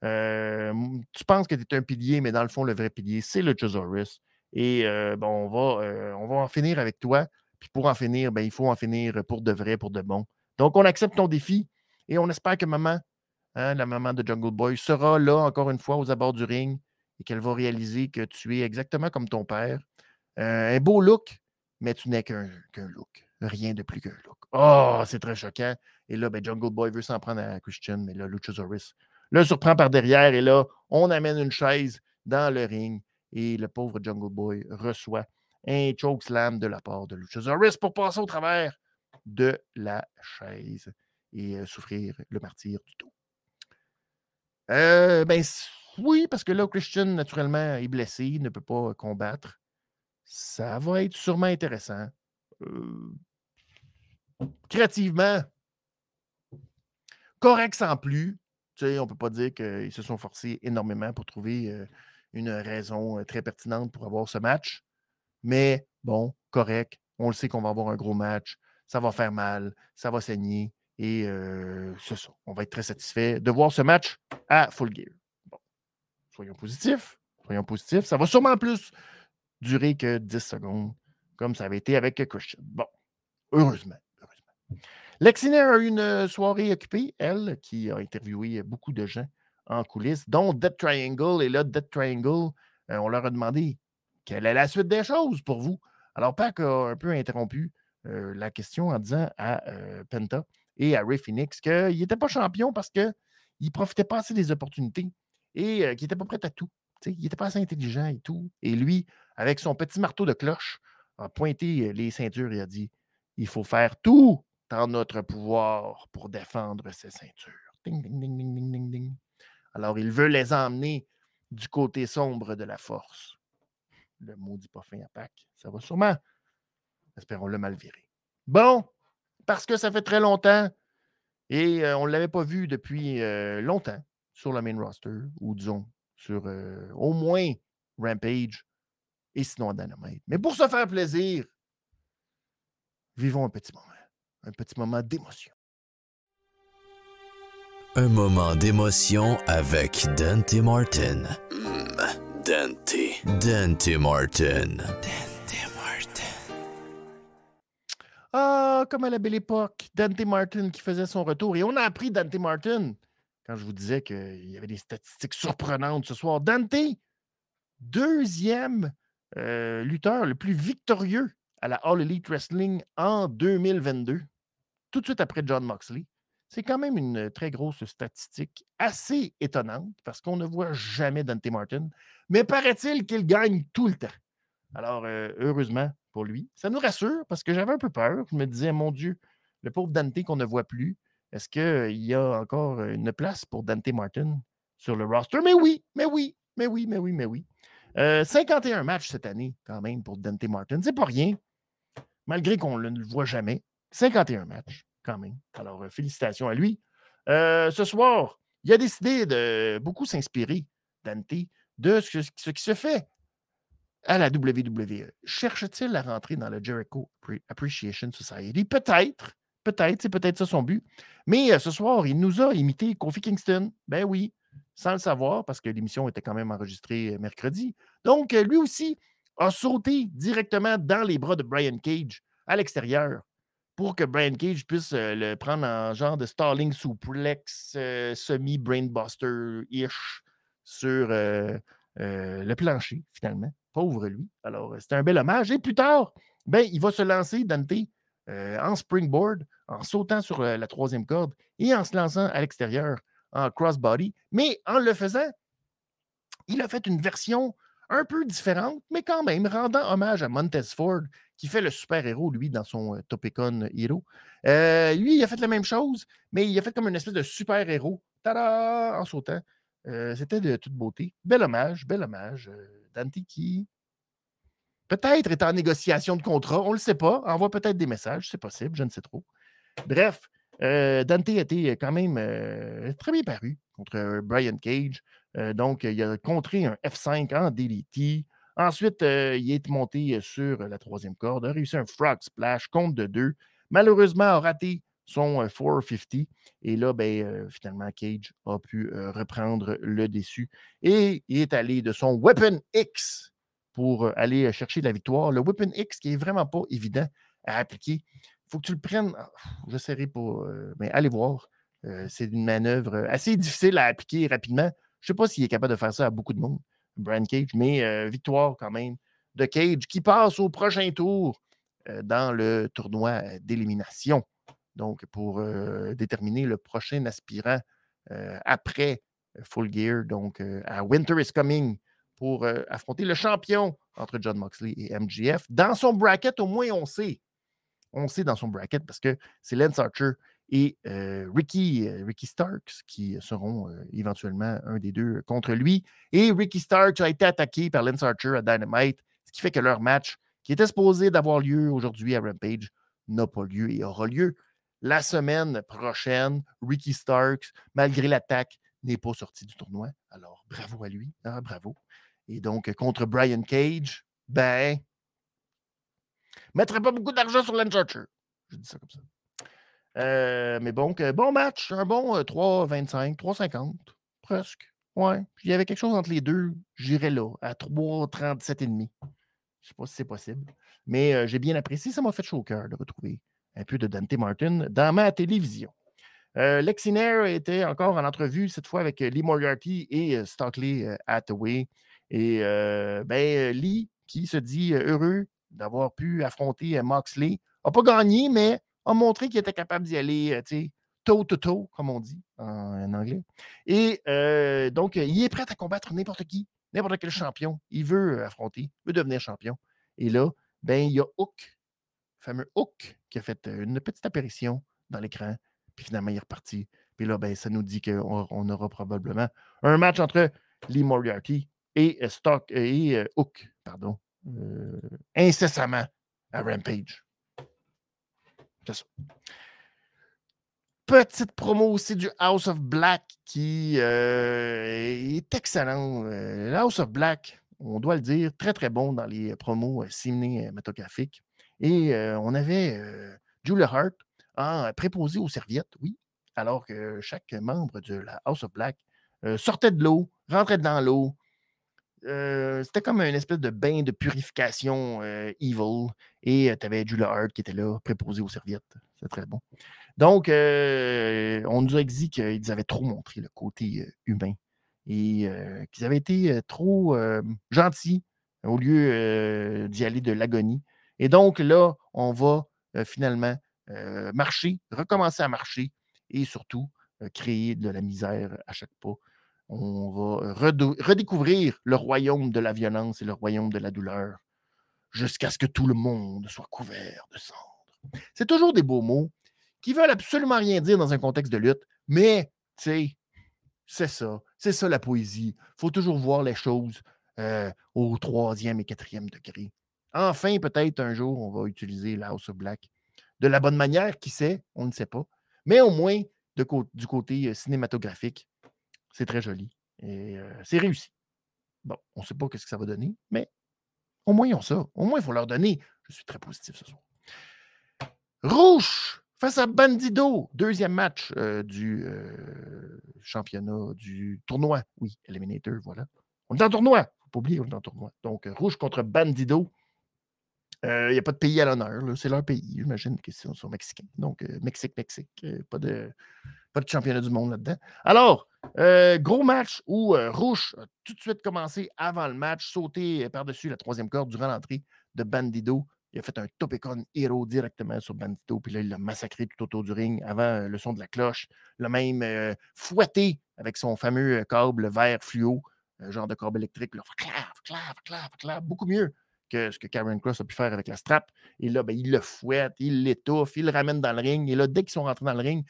Tu penses que tu es un pilier, mais dans le fond, le vrai pilier, c'est le Luchasaurus. Et bon, on va en finir avec toi. Puis pour en finir, ben, il faut en finir pour de vrai, pour de bon. Donc, on accepte ton défi et on espère que maman, la maman de Jungle Boy, sera là encore une fois aux abords du ring et qu'elle va réaliser que tu es exactement comme ton père. Un beau look, mais tu n'es qu'un look. Rien de plus qu'un look. Oh, c'est très choquant. Et là, ben, Jungle Boy veut s'en prendre à Christian, mais là, Luchasaurus le surprend par derrière. Et là, on amène une chaise dans le ring. Et le pauvre Jungle Boy reçoit un chokeslam de la part de Luchasaurus pour passer au travers de la chaise et souffrir le martyre du tout. Ben, oui, parce que là, Christian, naturellement, est blessé, il ne peut pas combattre. Ça va être sûrement intéressant. Créativement, correct sans plus. Tu sais, on ne peut pas dire qu'ils se sont forcés énormément pour trouver une raison très pertinente pour avoir ce match. Mais bon, correct. On le sait qu'on va avoir un gros match. Ça va faire mal. Ça va saigner. Et c'est ça. On va être très satisfait de voir ce match à Full Gear. Bon, soyons positifs. Soyons positifs. Ça va sûrement plus durer que 10 secondes, comme ça avait été avec Christian. Bon, heureusement. Lexiner a eu une soirée occupée, elle, qui a interviewé beaucoup de gens en coulisses, dont Death Triangle. Et là, Death Triangle, on leur a demandé quelle est la suite des choses pour vous. Alors, Pac a un peu interrompu la question en disant à Penta et à Ray Phoenix qu'il n'était pas champion parce qu'il ne profitait pas assez des opportunités et qu'il n'était pas prêt à tout. Il n'était pas assez intelligent et tout. Et lui, avec son petit marteau de cloche, a pointé les ceintures et a dit « Il faut faire tout en notre pouvoir pour défendre ces ceintures. » Ding, ding, ding, ding, ding, ding, ding. Alors, il veut les emmener du côté sombre de la force. Le maudit pas fin à Pâques. Ça va sûrement, espérons-le, mal virer. Bon, parce que ça fait très longtemps et on ne l'avait pas vu depuis longtemps sur le main roster, ou disons, sur au moins Rampage et sinon à Dynamite. Mais pour se faire plaisir, vivons un petit moment d'émotion. Un moment d'émotion avec Dante Martin. Dante Martin. Ah, comme à la belle époque, Dante Martin qui faisait son retour. Et on a appris Dante Martin quand je vous disais qu'il y avait des statistiques surprenantes ce soir. Dante, deuxième lutteur le plus victorieux à la All Elite Wrestling en 2022, tout de suite après Jon Moxley. C'est quand même une très grosse statistique assez étonnante parce qu'on ne voit jamais Dante Martin, mais paraît-il qu'il gagne tout le temps. Alors, heureusement pour lui, ça nous rassure parce que j'avais un peu peur. Je me disais, mon Dieu, le pauvre Dante qu'on ne voit plus, est-ce qu'il y a encore une place pour Dante Martin sur le roster? Mais oui. 51 matchs cette année, quand même, pour Dante Martin. C'est pas rien, malgré qu'on ne le voit jamais. 51 matchs, quand même. Alors, félicitations à lui. Ce soir, il a décidé de beaucoup s'inspirer, Dante, de ce qui se fait à la WWE. Cherche-t-il à rentrer dans le Jericho Appreciation Society? Peut-être, c'est peut-être ça son but. Mais ce soir, il nous a imité Kofi Kingston. Ben oui, sans le savoir, parce que l'émission était quand même enregistrée mercredi. Donc, lui aussi a sauté directement dans les bras de Brian Cage à l'extérieur pour que Brian Cage puisse le prendre en genre de Starling Suplex semi-brainbuster-ish sur le plancher, finalement. Pauvre lui. Alors, c'était un bel hommage. Et plus tard, ben, il va se lancer, Dante, en springboard, en sautant sur la troisième corde et en se lançant à l'extérieur en crossbody. Mais en le faisant, il a fait une version un peu différente, mais quand même rendant hommage à Montez Ford, qui fait le super-héros, lui, dans son Topicon Hero. Lui, il a fait la même chose, mais il a fait comme une espèce de super-héros, tada, en sautant. C'était de toute beauté. Bel hommage. Dante qui, peut-être, est en négociation de contrat, on ne le sait pas, envoie peut-être des messages, c'est possible, je ne sais trop. Bref, Dante a été quand même très bien paru contre Brian Cage. Donc, il a contré un F5 en DDT. Ensuite, il est monté sur la troisième corde, a réussi un frog splash, compte de 2. Malheureusement, a raté son 450. Et là, finalement, Cage a pu reprendre le dessus. Et il est allé de son Weapon X pour aller chercher la victoire. Le Weapon X qui est vraiment pas évident à appliquer. Il faut que tu le prennes. Je ne saurais pas, mais allez voir. C'est une manœuvre assez difficile à appliquer rapidement. Je ne sais pas s'il est capable de faire ça à beaucoup de monde, Brian Cage, mais victoire quand même de Cage qui passe au prochain tour dans le tournoi d'élimination. Donc, pour déterminer le prochain aspirant après Full Gear, donc à Winter is Coming, pour affronter le champion entre Jon Moxley et MJF. Dans son bracket, au moins, on sait. On sait dans son bracket parce que c'est Lance Archer et Ricky Starks qui seront éventuellement un des deux contre lui. Et Ricky Starks a été attaqué par Lance Archer à Dynamite, ce qui fait que leur match, qui était supposé d'avoir lieu aujourd'hui à Rampage, n'a pas lieu et aura lieu la semaine prochaine. Ricky Starks, malgré l'attaque, n'est pas sorti du tournoi. Alors, bravo à lui. Hein, bravo. Et donc, contre Brian Cage, ne mettrait pas beaucoup d'argent sur Lance Archer. Je dis ça comme ça. Mais bon match, un bon 3,25, 3,50, presque. Ouais. Puis il y avait quelque chose entre les deux, j'irais là, à 3,37,5. Je ne sais pas si c'est possible. Mais j'ai bien apprécié. Ça m'a fait chaud au cœur de retrouver un peu de Dante Martin dans ma télévision. Lexi Nair était encore en entrevue, cette fois avec Lee Moriarty et Stockley Hathaway. Et Lee, qui se dit heureux d'avoir pu affronter Moxley, n'a pas gagné, mais a montré qu'il était capable d'y aller, toe-to-toe, comme on dit en anglais. Et donc, il est prêt à combattre n'importe qui, n'importe quel champion. Il veut affronter, il veut devenir champion. Et là, il y a Hook, le fameux Hook, qui a fait une petite apparition dans l'écran. Puis finalement, il est reparti. Puis là, ça nous dit qu'on aura probablement un match entre Lee Moriarty et Hook, incessamment à Rampage. C'est ça. Petite promo aussi du House of Black qui est excellent. Le House of Black, on doit le dire, très très bon dans les promos cinématographiques. Et on avait Julia Hart en préposé aux serviettes, oui, alors que chaque membre de la House of Black sortait de l'eau, rentrait dans l'eau. C'était comme une espèce de bain de purification evil. Et tu avais Julia Hart qui était là, préposée aux serviettes. C'est très bon. Donc, on nous a dit qu'ils avaient trop montré le côté humain et qu'ils avaient été trop gentils au lieu d'y aller de l'agonie. Et donc, là, on va finalement marcher, recommencer à marcher et surtout créer de la misère à chaque pas. On va redécouvrir le royaume de la violence et le royaume de la douleur jusqu'à ce que tout le monde soit couvert de cendres. C'est toujours des beaux mots qui veulent absolument rien dire dans un contexte de lutte, mais, tu sais, c'est ça la poésie. Il faut toujours voir les choses au 3e et 4e degré. Enfin, peut-être un jour, on va utiliser la House of Black de la bonne manière, qui sait, on ne sait pas. Mais au moins, du côté cinématographique, c'est très joli et c'est réussi. Bon, on ne sait pas ce que ça va donner, mais au moins, ils ont ça. Au moins, il faut leur donner. Je suis très positif ce soir. Rouge face à Bandido. 2e match du championnat, du tournoi. Oui, Eliminator, voilà. On est en tournoi. Il ne faut pas oublier qu'on est en tournoi. Donc, Rouge contre Bandido. Il n'y a pas de pays à l'honneur. C'est leur pays. J'imagine qu'ils sont mexicains. Donc, Mexique. Pas de championnat du monde là-dedans. Alors, gros match où Rouge a tout de suite commencé avant le match, sauté par-dessus la 3e corde durant l'entrée de Bandido. Il a fait un Topicon Hero directement sur Bandido, puis là, il l'a massacré tout autour du ring avant le son de la cloche. Il l'a même fouetté avec son fameux câble vert fluo, genre de câble électrique. Là, clav, beaucoup mieux que ce que Karrion Kross a pu faire avec la strap. Et là, ben, il le fouette, il l'étouffe, il le ramène dans le ring. Et là, dès qu'ils sont rentrés dans le ring,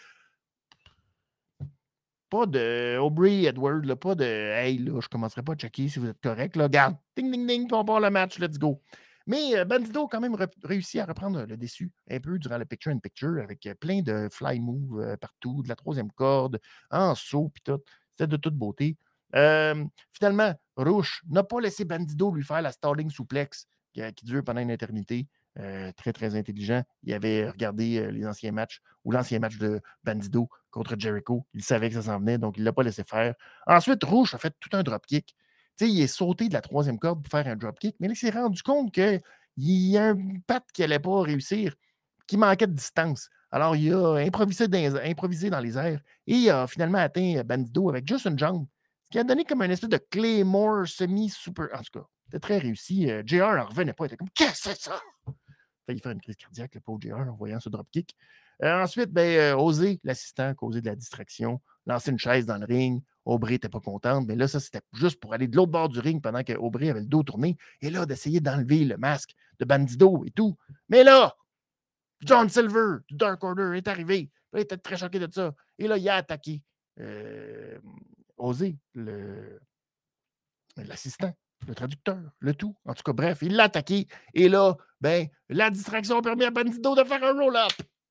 pas de Aubrey Edward, là, pas de hey, là, je ne commencerai pas à checker si vous êtes correct. Là, garde, ding, ding, ding, puis on part le match, let's go. Mais Bandido a quand même réussi à reprendre le déçu un peu durant le picture-in-picture avec plein de fly moves partout, de la 3e corde, en saut, puis tout. C'était de toute beauté. Finalement, Rouge n'a pas laissé Bandido lui faire la stalling suplex qui dure pendant une éternité. Très, très intelligent. Il avait regardé les anciens matchs ou l'ancien match de Bandido contre Jericho. Il savait que ça s'en venait, donc il ne l'a pas laissé faire. Ensuite, Rouge a fait tout un dropkick. Tu sais, il est sauté de la 3e corde pour faire un dropkick, mais là, il s'est rendu compte qu'il y a un patte qui n'allait pas réussir, qui manquait de distance. Alors, il a improvisé dans les airs et il a finalement atteint Bandido avec juste une jambe, ce qui a donné comme une espèce de Claymore semi-super. En tout cas, c'était très réussi. JR n'en revenait pas. Il était comme, qu'est-ce que c'est ça? Failli faire une crise cardiaque, le pauvre JR, en voyant ce dropkick. Ensuite, Osé, l'assistant, causé de la distraction, lancer une chaise dans le ring. Aubrey n'était pas contente, mais là, ça, c'était juste pour aller de l'autre bord du ring pendant que Aubrey avait le dos tourné. Et là, d'essayer d'enlever le masque de Bandido et tout. Mais là, John Silver, du Dark Order, est arrivé. Il était très choqué de ça. Et là, il a attaqué Osé, l'assistant, le traducteur, le tout. En tout cas, bref, il l'a attaqué. Et là, ben, la distraction a permis à Bandido de faire un roll-up.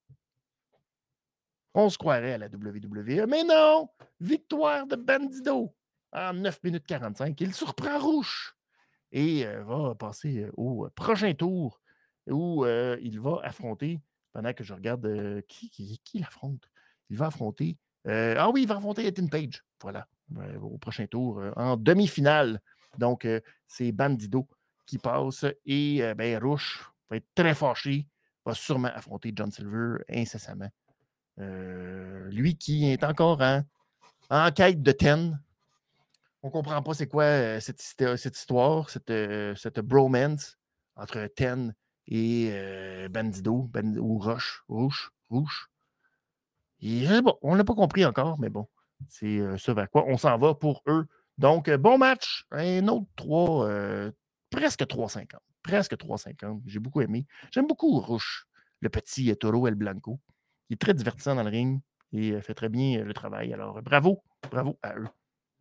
On se croirait à la WWE, mais non! Victoire de Bandido en 9 minutes 45. Il surprend Rouge et va passer au prochain tour où il va affronter, pendant que je regarde qui l'affronte. Il va affronter... il va affronter Ethan Page. Voilà, au prochain tour, en demi-finale. Donc, c'est Bandido qui passe et Rouge va être très fâché, va sûrement affronter John Silver incessamment. Lui qui est encore en quête de Ten. On ne comprend pas c'est quoi cette histoire, cette bromance entre Ten et Bandido, ou Rouge. Et, bon, on ne l'a pas compris encore, mais bon, c'est ce vers quoi on s'en va pour eux. Donc, bon match, un autre 3, presque 3,50. Presque 3,50. J'ai beaucoup aimé. J'aime beaucoup Rouge, le petit Toro El Blanco. Il est très divertissant dans le ring et fait très bien le travail. Alors, bravo à eux.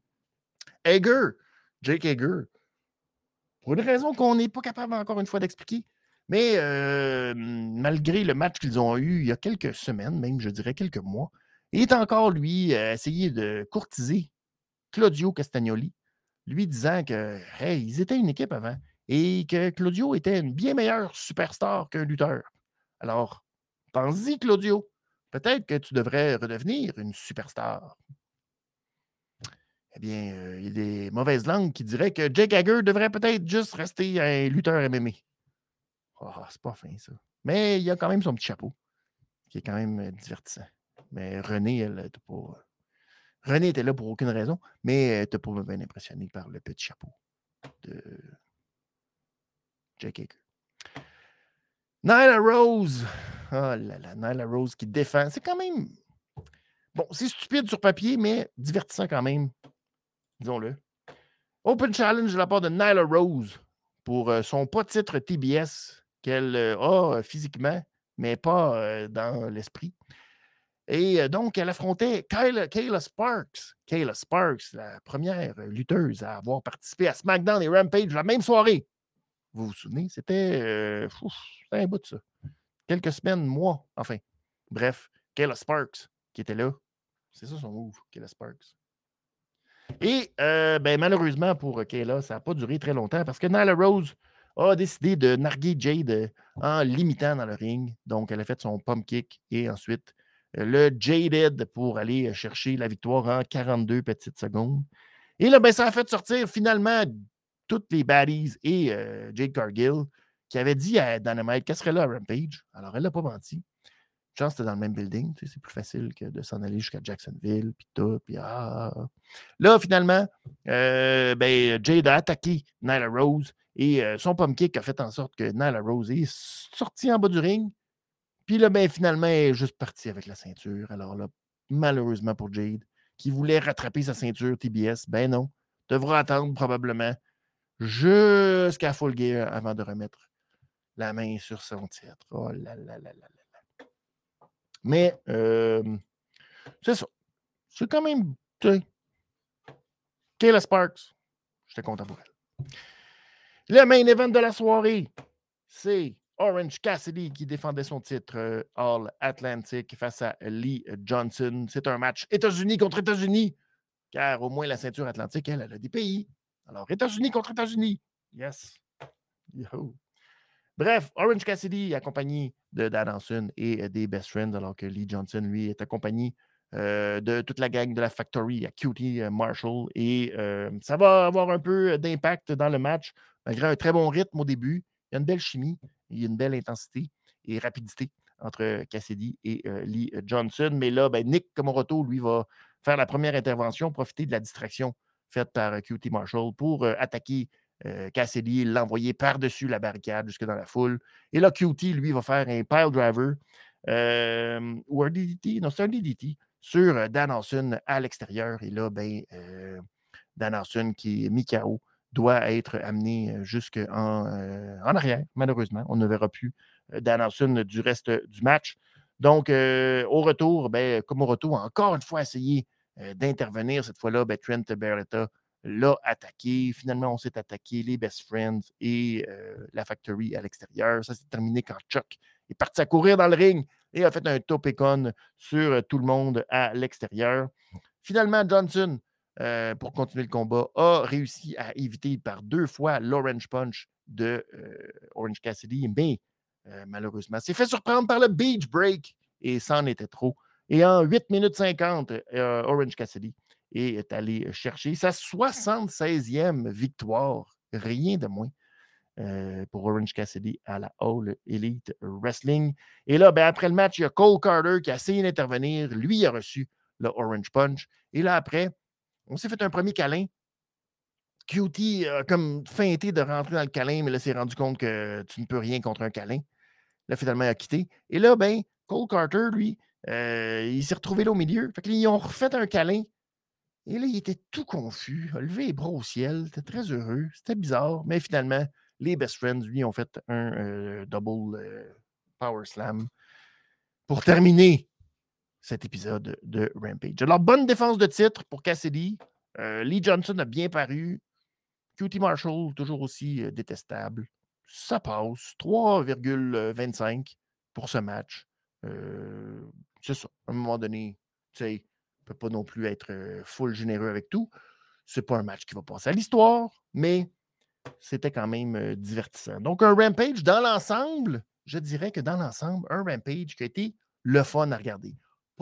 Jake Hager, pour une raison qu'on n'est pas capable encore une fois d'expliquer, mais malgré le match qu'ils ont eu il y a quelques semaines, même je dirais quelques mois, il est encore, lui, à essayer de courtiser Claudio Castagnoli, lui disant que hey, ils étaient une équipe avant et que Claudio était une bien meilleure superstar qu'un lutteur. Alors, pense-y, Claudio. Peut-être que tu devrais redevenir une superstar. Eh bien, il y a des mauvaises langues qui diraient que Jake Hager devrait peut-être juste rester un lutteur MMA. Oh, c'est pas fin, ça. Mais il y a quand même son petit chapeau, qui est quand même divertissant. Mais René, elle n'était pas... René était là pour aucune raison, mais elle n'était pas bien impressionnée par le petit chapeau de Jake Hager. Nyla Rose. Oh là là, Nyla Rose qui défend. C'est quand même... Bon, c'est stupide sur papier, mais divertissant quand même. Disons-le. Open Challenge de la part de Nyla Rose pour son pas titre TBS qu'elle a physiquement, mais pas dans l'esprit. Et donc, elle affrontait Kayla Sparks. Kayla Sparks, la première lutteuse à avoir participé à SmackDown et Rampage la même soirée. Vous vous souvenez? C'était un bout de ça. Quelques semaines, mois, enfin. Bref, Kayla Sparks qui était là. C'est ça son move, Kayla Sparks. Et malheureusement pour Kayla, ça n'a pas duré très longtemps parce que Nyla Rose a décidé de narguer Jade en l'imitant dans le ring. Donc, elle a fait son pump kick et ensuite le Jaded pour aller chercher la victoire en 42 petites secondes. Et là, ça a fait sortir finalement toutes les baddies et Jade Cargill qui avait dit à Dynamite qu'elle serait là à Rampage. Alors, elle n'a pas menti. Je pense que c'était dans le même building. C'est plus facile que de s'en aller jusqu'à Jacksonville, puis tout, puis Là, finalement, Jade a attaqué Nyla Rose et son pump kick a fait en sorte que Nyla Rose est sortie en bas du ring. Puis là, finalement, elle est juste partie avec la ceinture. Alors là, malheureusement pour Jade, qui voulait rattraper sa ceinture TBS, non, devra attendre probablement jusqu'à Full Gear avant de remettre la main sur son titre. Oh là là là là là. Mais c'est ça. C'est quand même. Kayla Sparks. J'étais content pour elle. Le main event de la soirée, c'est Orange Cassidy qui défendait son titre All Atlantic face à Lee Johnson. C'est un match États-Unis contre États-Unis, car au moins la ceinture atlantique, elle a des pays. Alors, États-Unis contre États-Unis. Yes. Yo. Bref, Orange Cassidy est accompagné de Dan Hanson et des Best Friends, alors que Lee Johnson, lui, est accompagné de toute la gang de la Factory à QT Marshall. Et ça va avoir un peu d'impact dans le match, malgré un très bon rythme au début. Il y a une belle chimie, il y a une belle intensité et rapidité entre Cassidy et Lee Johnson. Mais là, Nick Comoroto, lui, va faire la première intervention, profiter de la distraction faite par QT Marshall pour attaquer Cassidy, l'envoyer par-dessus la barricade jusque dans la foule. Et là, QT, lui, va faire un pile driver ou un DDT. Non, c'est un DDT sur Dan Hanson à l'extérieur. Et là, Dan Hanson, qui est mi-KO, doit être amené jusqu'en en arrière, malheureusement. On ne verra plus Dan Hanson du reste du match. Donc, au retour, Comoroto a encore une fois essayé d'intervenir. Cette fois-là, Trent Beretta l'a attaqué. Finalement, on s'est attaqué les Best Friends et la Factory à l'extérieur. Ça s'est terminé quand Chuck est parti à courir dans le ring et a fait un topicon sur tout le monde à l'extérieur. Finalement, Johnson, pour continuer le combat, a réussi à éviter par 2 fois l'Orange Punch de Orange Cassidy, mais malheureusement, s'est fait surprendre par le Beach Break et ça en était trop. Et en 8 minutes 50, Orange Cassidy est allé chercher sa 76e victoire, rien de moins, pour Orange Cassidy à la All Elite Wrestling. Et là, après le match, il y a Cole Carter qui a essayé d'intervenir. Lui, il a reçu le Orange Punch. Et là, après, on s'est fait un premier câlin. QT a comme feinté de rentrer dans le câlin, mais là, s'est rendu compte que tu ne peux rien contre un câlin. Là, finalement, il a quitté. Et là, Cole Carter, lui, il s'est retrouvé là au milieu. Fait que là, ils ont refait un câlin. Et là, il était tout confus, a levé les bras au ciel, était très heureux. C'était bizarre, mais finalement, les Best Friends, lui, ont fait un double power slam pour terminer cet épisode de Rampage. Alors, bonne défense de titre pour Cassidy. Lee Johnson a bien paru. QT Marshall, toujours aussi détestable. Ça passe. 3,25 pour ce match. C'est ça. À un moment donné, tu sais, ne peut pas non plus être full généreux avec tout. C'est pas un match qui va passer à l'histoire, mais c'était quand même divertissant. Donc, un Rampage dans l'ensemble, je dirais que dans l'ensemble, un Rampage qui a été le fun à regarder.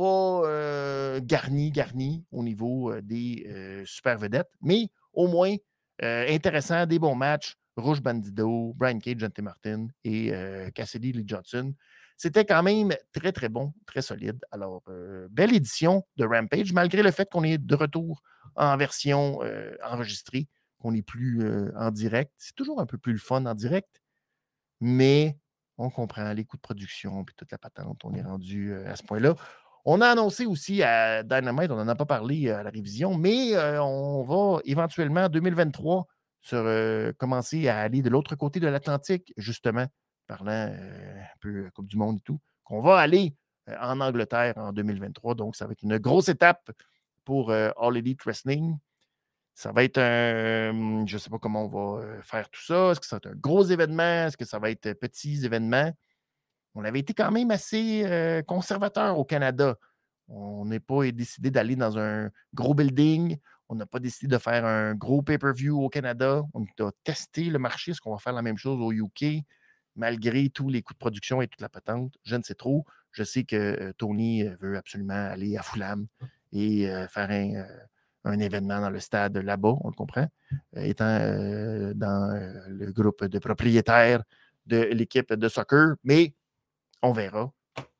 Pas garni au niveau des super vedettes, mais au moins intéressant, des bons matchs. Rouge Bandido, Brian Cage, Dante Martin et Cassidy Lee Johnson. C'était quand même très, très bon, très solide. Alors, belle édition de Rampage, malgré le fait qu'on est de retour en version enregistrée, qu'on n'est plus en direct. C'est toujours un peu plus le fun en direct, mais on comprend les coûts de production et toute la patente. On est rendu à ce point-là. On a annoncé aussi à Dynamite, on n'en a pas parlé à la révision, mais on va éventuellement, en 2023, commencer à aller de l'autre côté de l'Atlantique, justement, parlant un peu Coupe du Monde et tout, qu'on va aller en Angleterre en 2023. Donc, ça va être une grosse étape pour All Elite Wrestling. Ça va être un... Je ne sais pas comment on va faire tout ça. Est-ce que ça va être un gros événement? Est-ce que ça va être petits événements? On avait été quand même assez conservateur au Canada. On n'est pas décidé d'aller dans un gros building. On n'a pas décidé de faire un gros pay-per-view au Canada. On a testé le marché. Est-ce qu'on va faire la même chose au UK? Malgré tous les coûts de production et toute la patente, je ne sais trop. Je sais que Tony veut absolument aller à Fulham et faire un événement dans le stade là-bas, on le comprend, étant dans le groupe de propriétaires de l'équipe de soccer. Mais on verra.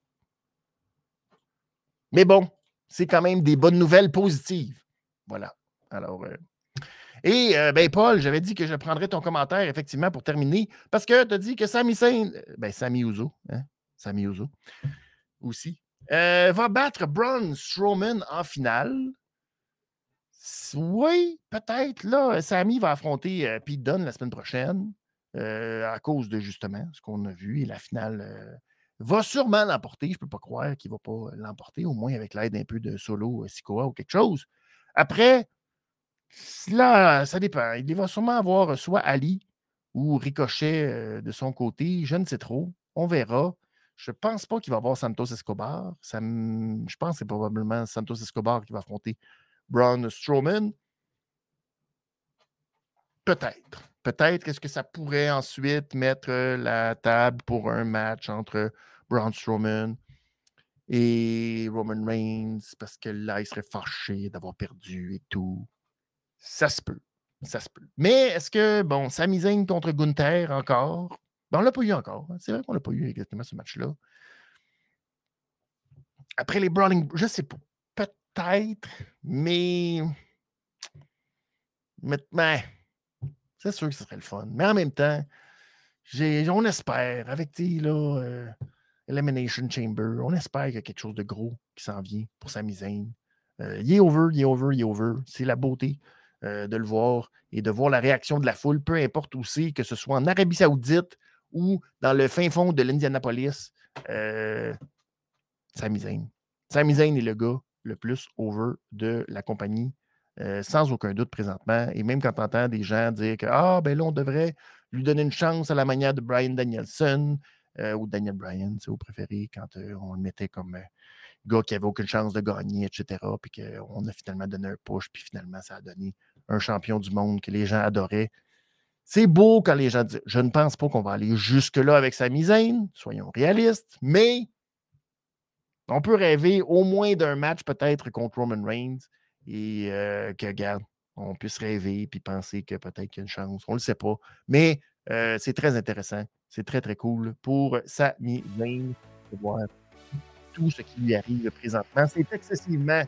Mais bon, c'est quand même des bonnes nouvelles positives. Voilà. Alors, Paul, j'avais dit que je prendrais ton commentaire, effectivement, pour terminer, parce que tu as dit que Sami Zayn, Sami Uso, hein? Sami Uso, aussi, va battre Braun Strowman en finale. Oui, peut-être. Là, Sami va affronter Pete Dunne la semaine prochaine, à cause de, justement, ce qu'on a vu, et la finale... va sûrement l'emporter. Je ne peux pas croire qu'il ne va pas l'emporter, au moins avec l'aide un peu de Solo Sikoa ou quelque chose. Après, là, ça dépend. Il va sûrement avoir soit Ali ou Ricochet de son côté. Je ne sais trop. On verra. Je ne pense pas qu'il va avoir Santos Escobar. Je pense que c'est probablement Santos Escobar qui va affronter Braun Strowman. Peut-être. Peut-être qu'est-ce que ça pourrait ensuite mettre la table pour un match entre Braun Strowman et Roman Reigns, parce que là, il serait fâché d'avoir perdu et tout. Ça se peut. Ça se peut. Mais est-ce que, bon, Sami Zayn contre Gunther encore? Ben, on ne l'a pas eu encore. Hein. C'est vrai qu'on ne l'a pas eu exactement ce match-là. Après les Brawling, je ne sais pas. Peut-être, mais c'est sûr que ce serait le fun. Mais en même temps, on espère, avec Elimination Chamber, on espère qu'il y a quelque chose de gros qui s'en vient pour Sami Zayn. Il est over. C'est la beauté de le voir et de voir la réaction de la foule, peu importe où c'est, que ce soit en Arabie Saoudite ou dans le fin fond de l'Indianapolis. Sami Zayn. Sami Zayn est le gars le plus over de la compagnie, sans aucun doute présentement. Et même quand tu entends des gens dire que là, on devrait lui donner une chance à la manière de Bryan Danielson ou Daniel Bryan, c'est au préféré, quand on le mettait comme gars qui n'avait aucune chance de gagner, etc. Puis qu'on a finalement donné un push, puis finalement, ça a donné un champion du monde que les gens adoraient. C'est beau quand les gens disent, je ne pense pas qu'on va aller jusque-là avec Sami Zayn, soyons réalistes, mais on peut rêver au moins d'un match peut-être contre Roman Reigns et que, regarde, on puisse rêver puis penser que peut-être qu'il y a une chance. On ne le sait pas. Mais c'est très intéressant. C'est très, très cool pour Sami Zayn de voir tout ce qui lui arrive présentement. C'est excessivement...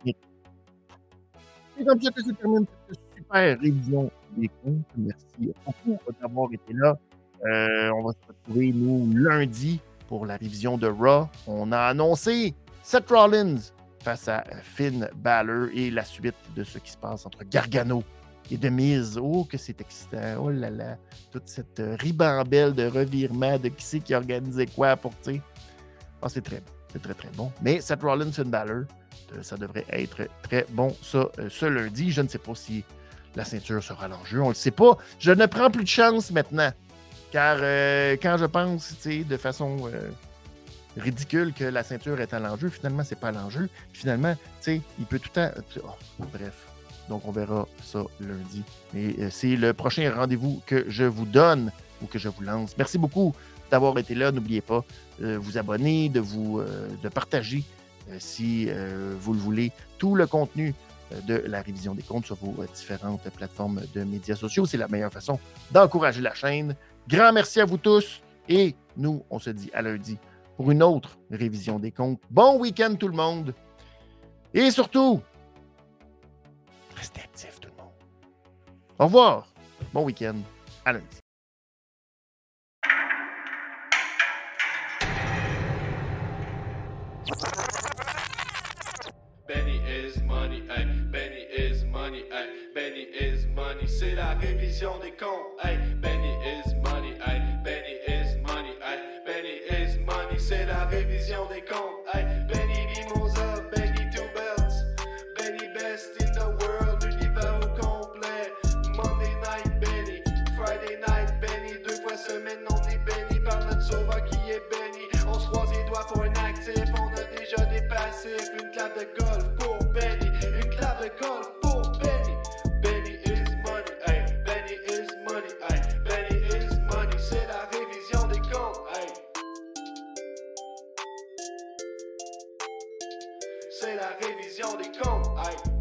C'est comme ça que se termine cette super révision des comptes. Merci beaucoup d'avoir été là. On va se retrouver, nous, lundi pour la révision de Raw. On a annoncé Seth Rollins face à Finn Balor et la suite de ce qui se passe entre Gargano et The Miz. Oh, que c'est excitant. Oh là là. Toute cette ribambelle de revirement de qui c'est qui organisait quoi pour, tu sais. Oh, c'est très bon. C'est très, très bon. Mais Seth Rollins, Finn Balor, ça devrait être très bon, ça, ce lundi. Je ne sais pas si la ceinture sera l'enjeu. On ne le sait pas. Je ne prends plus de chance maintenant. Car quand je pense, de façon ridicule que la ceinture est à l'enjeu, finalement, c'est pas à l'enjeu. Finalement, il peut tout le temps... bref. Donc, on verra ça lundi. Et c'est le prochain rendez-vous que je vous donne ou que je vous lance. Merci beaucoup d'avoir été là. N'oubliez pas de vous abonner, de partager, si vous le voulez, tout le contenu de la révision des comptes sur vos différentes plateformes de médias sociaux. C'est la meilleure façon d'encourager la chaîne. Grand merci à vous tous et nous, on se dit à lundi pour une autre révision des comptes. Bon week-end tout le monde et surtout, restez actifs tout le monde. Au revoir. Bon week-end. À lundi. Benny is money, ay. Benny is money, ay. Benny is money, c'est la révision des comptes, ay. Benny is money, ay. Benny is money, ay. Benny is money, c'est la révision des comptes, ay. de golf pour Benny, une clave de golf pour Benny. Benny is money, hey, Benny is money, hey, Benny is money, c'est la révision des comptes, hey. C'est la révision des comptes, hey.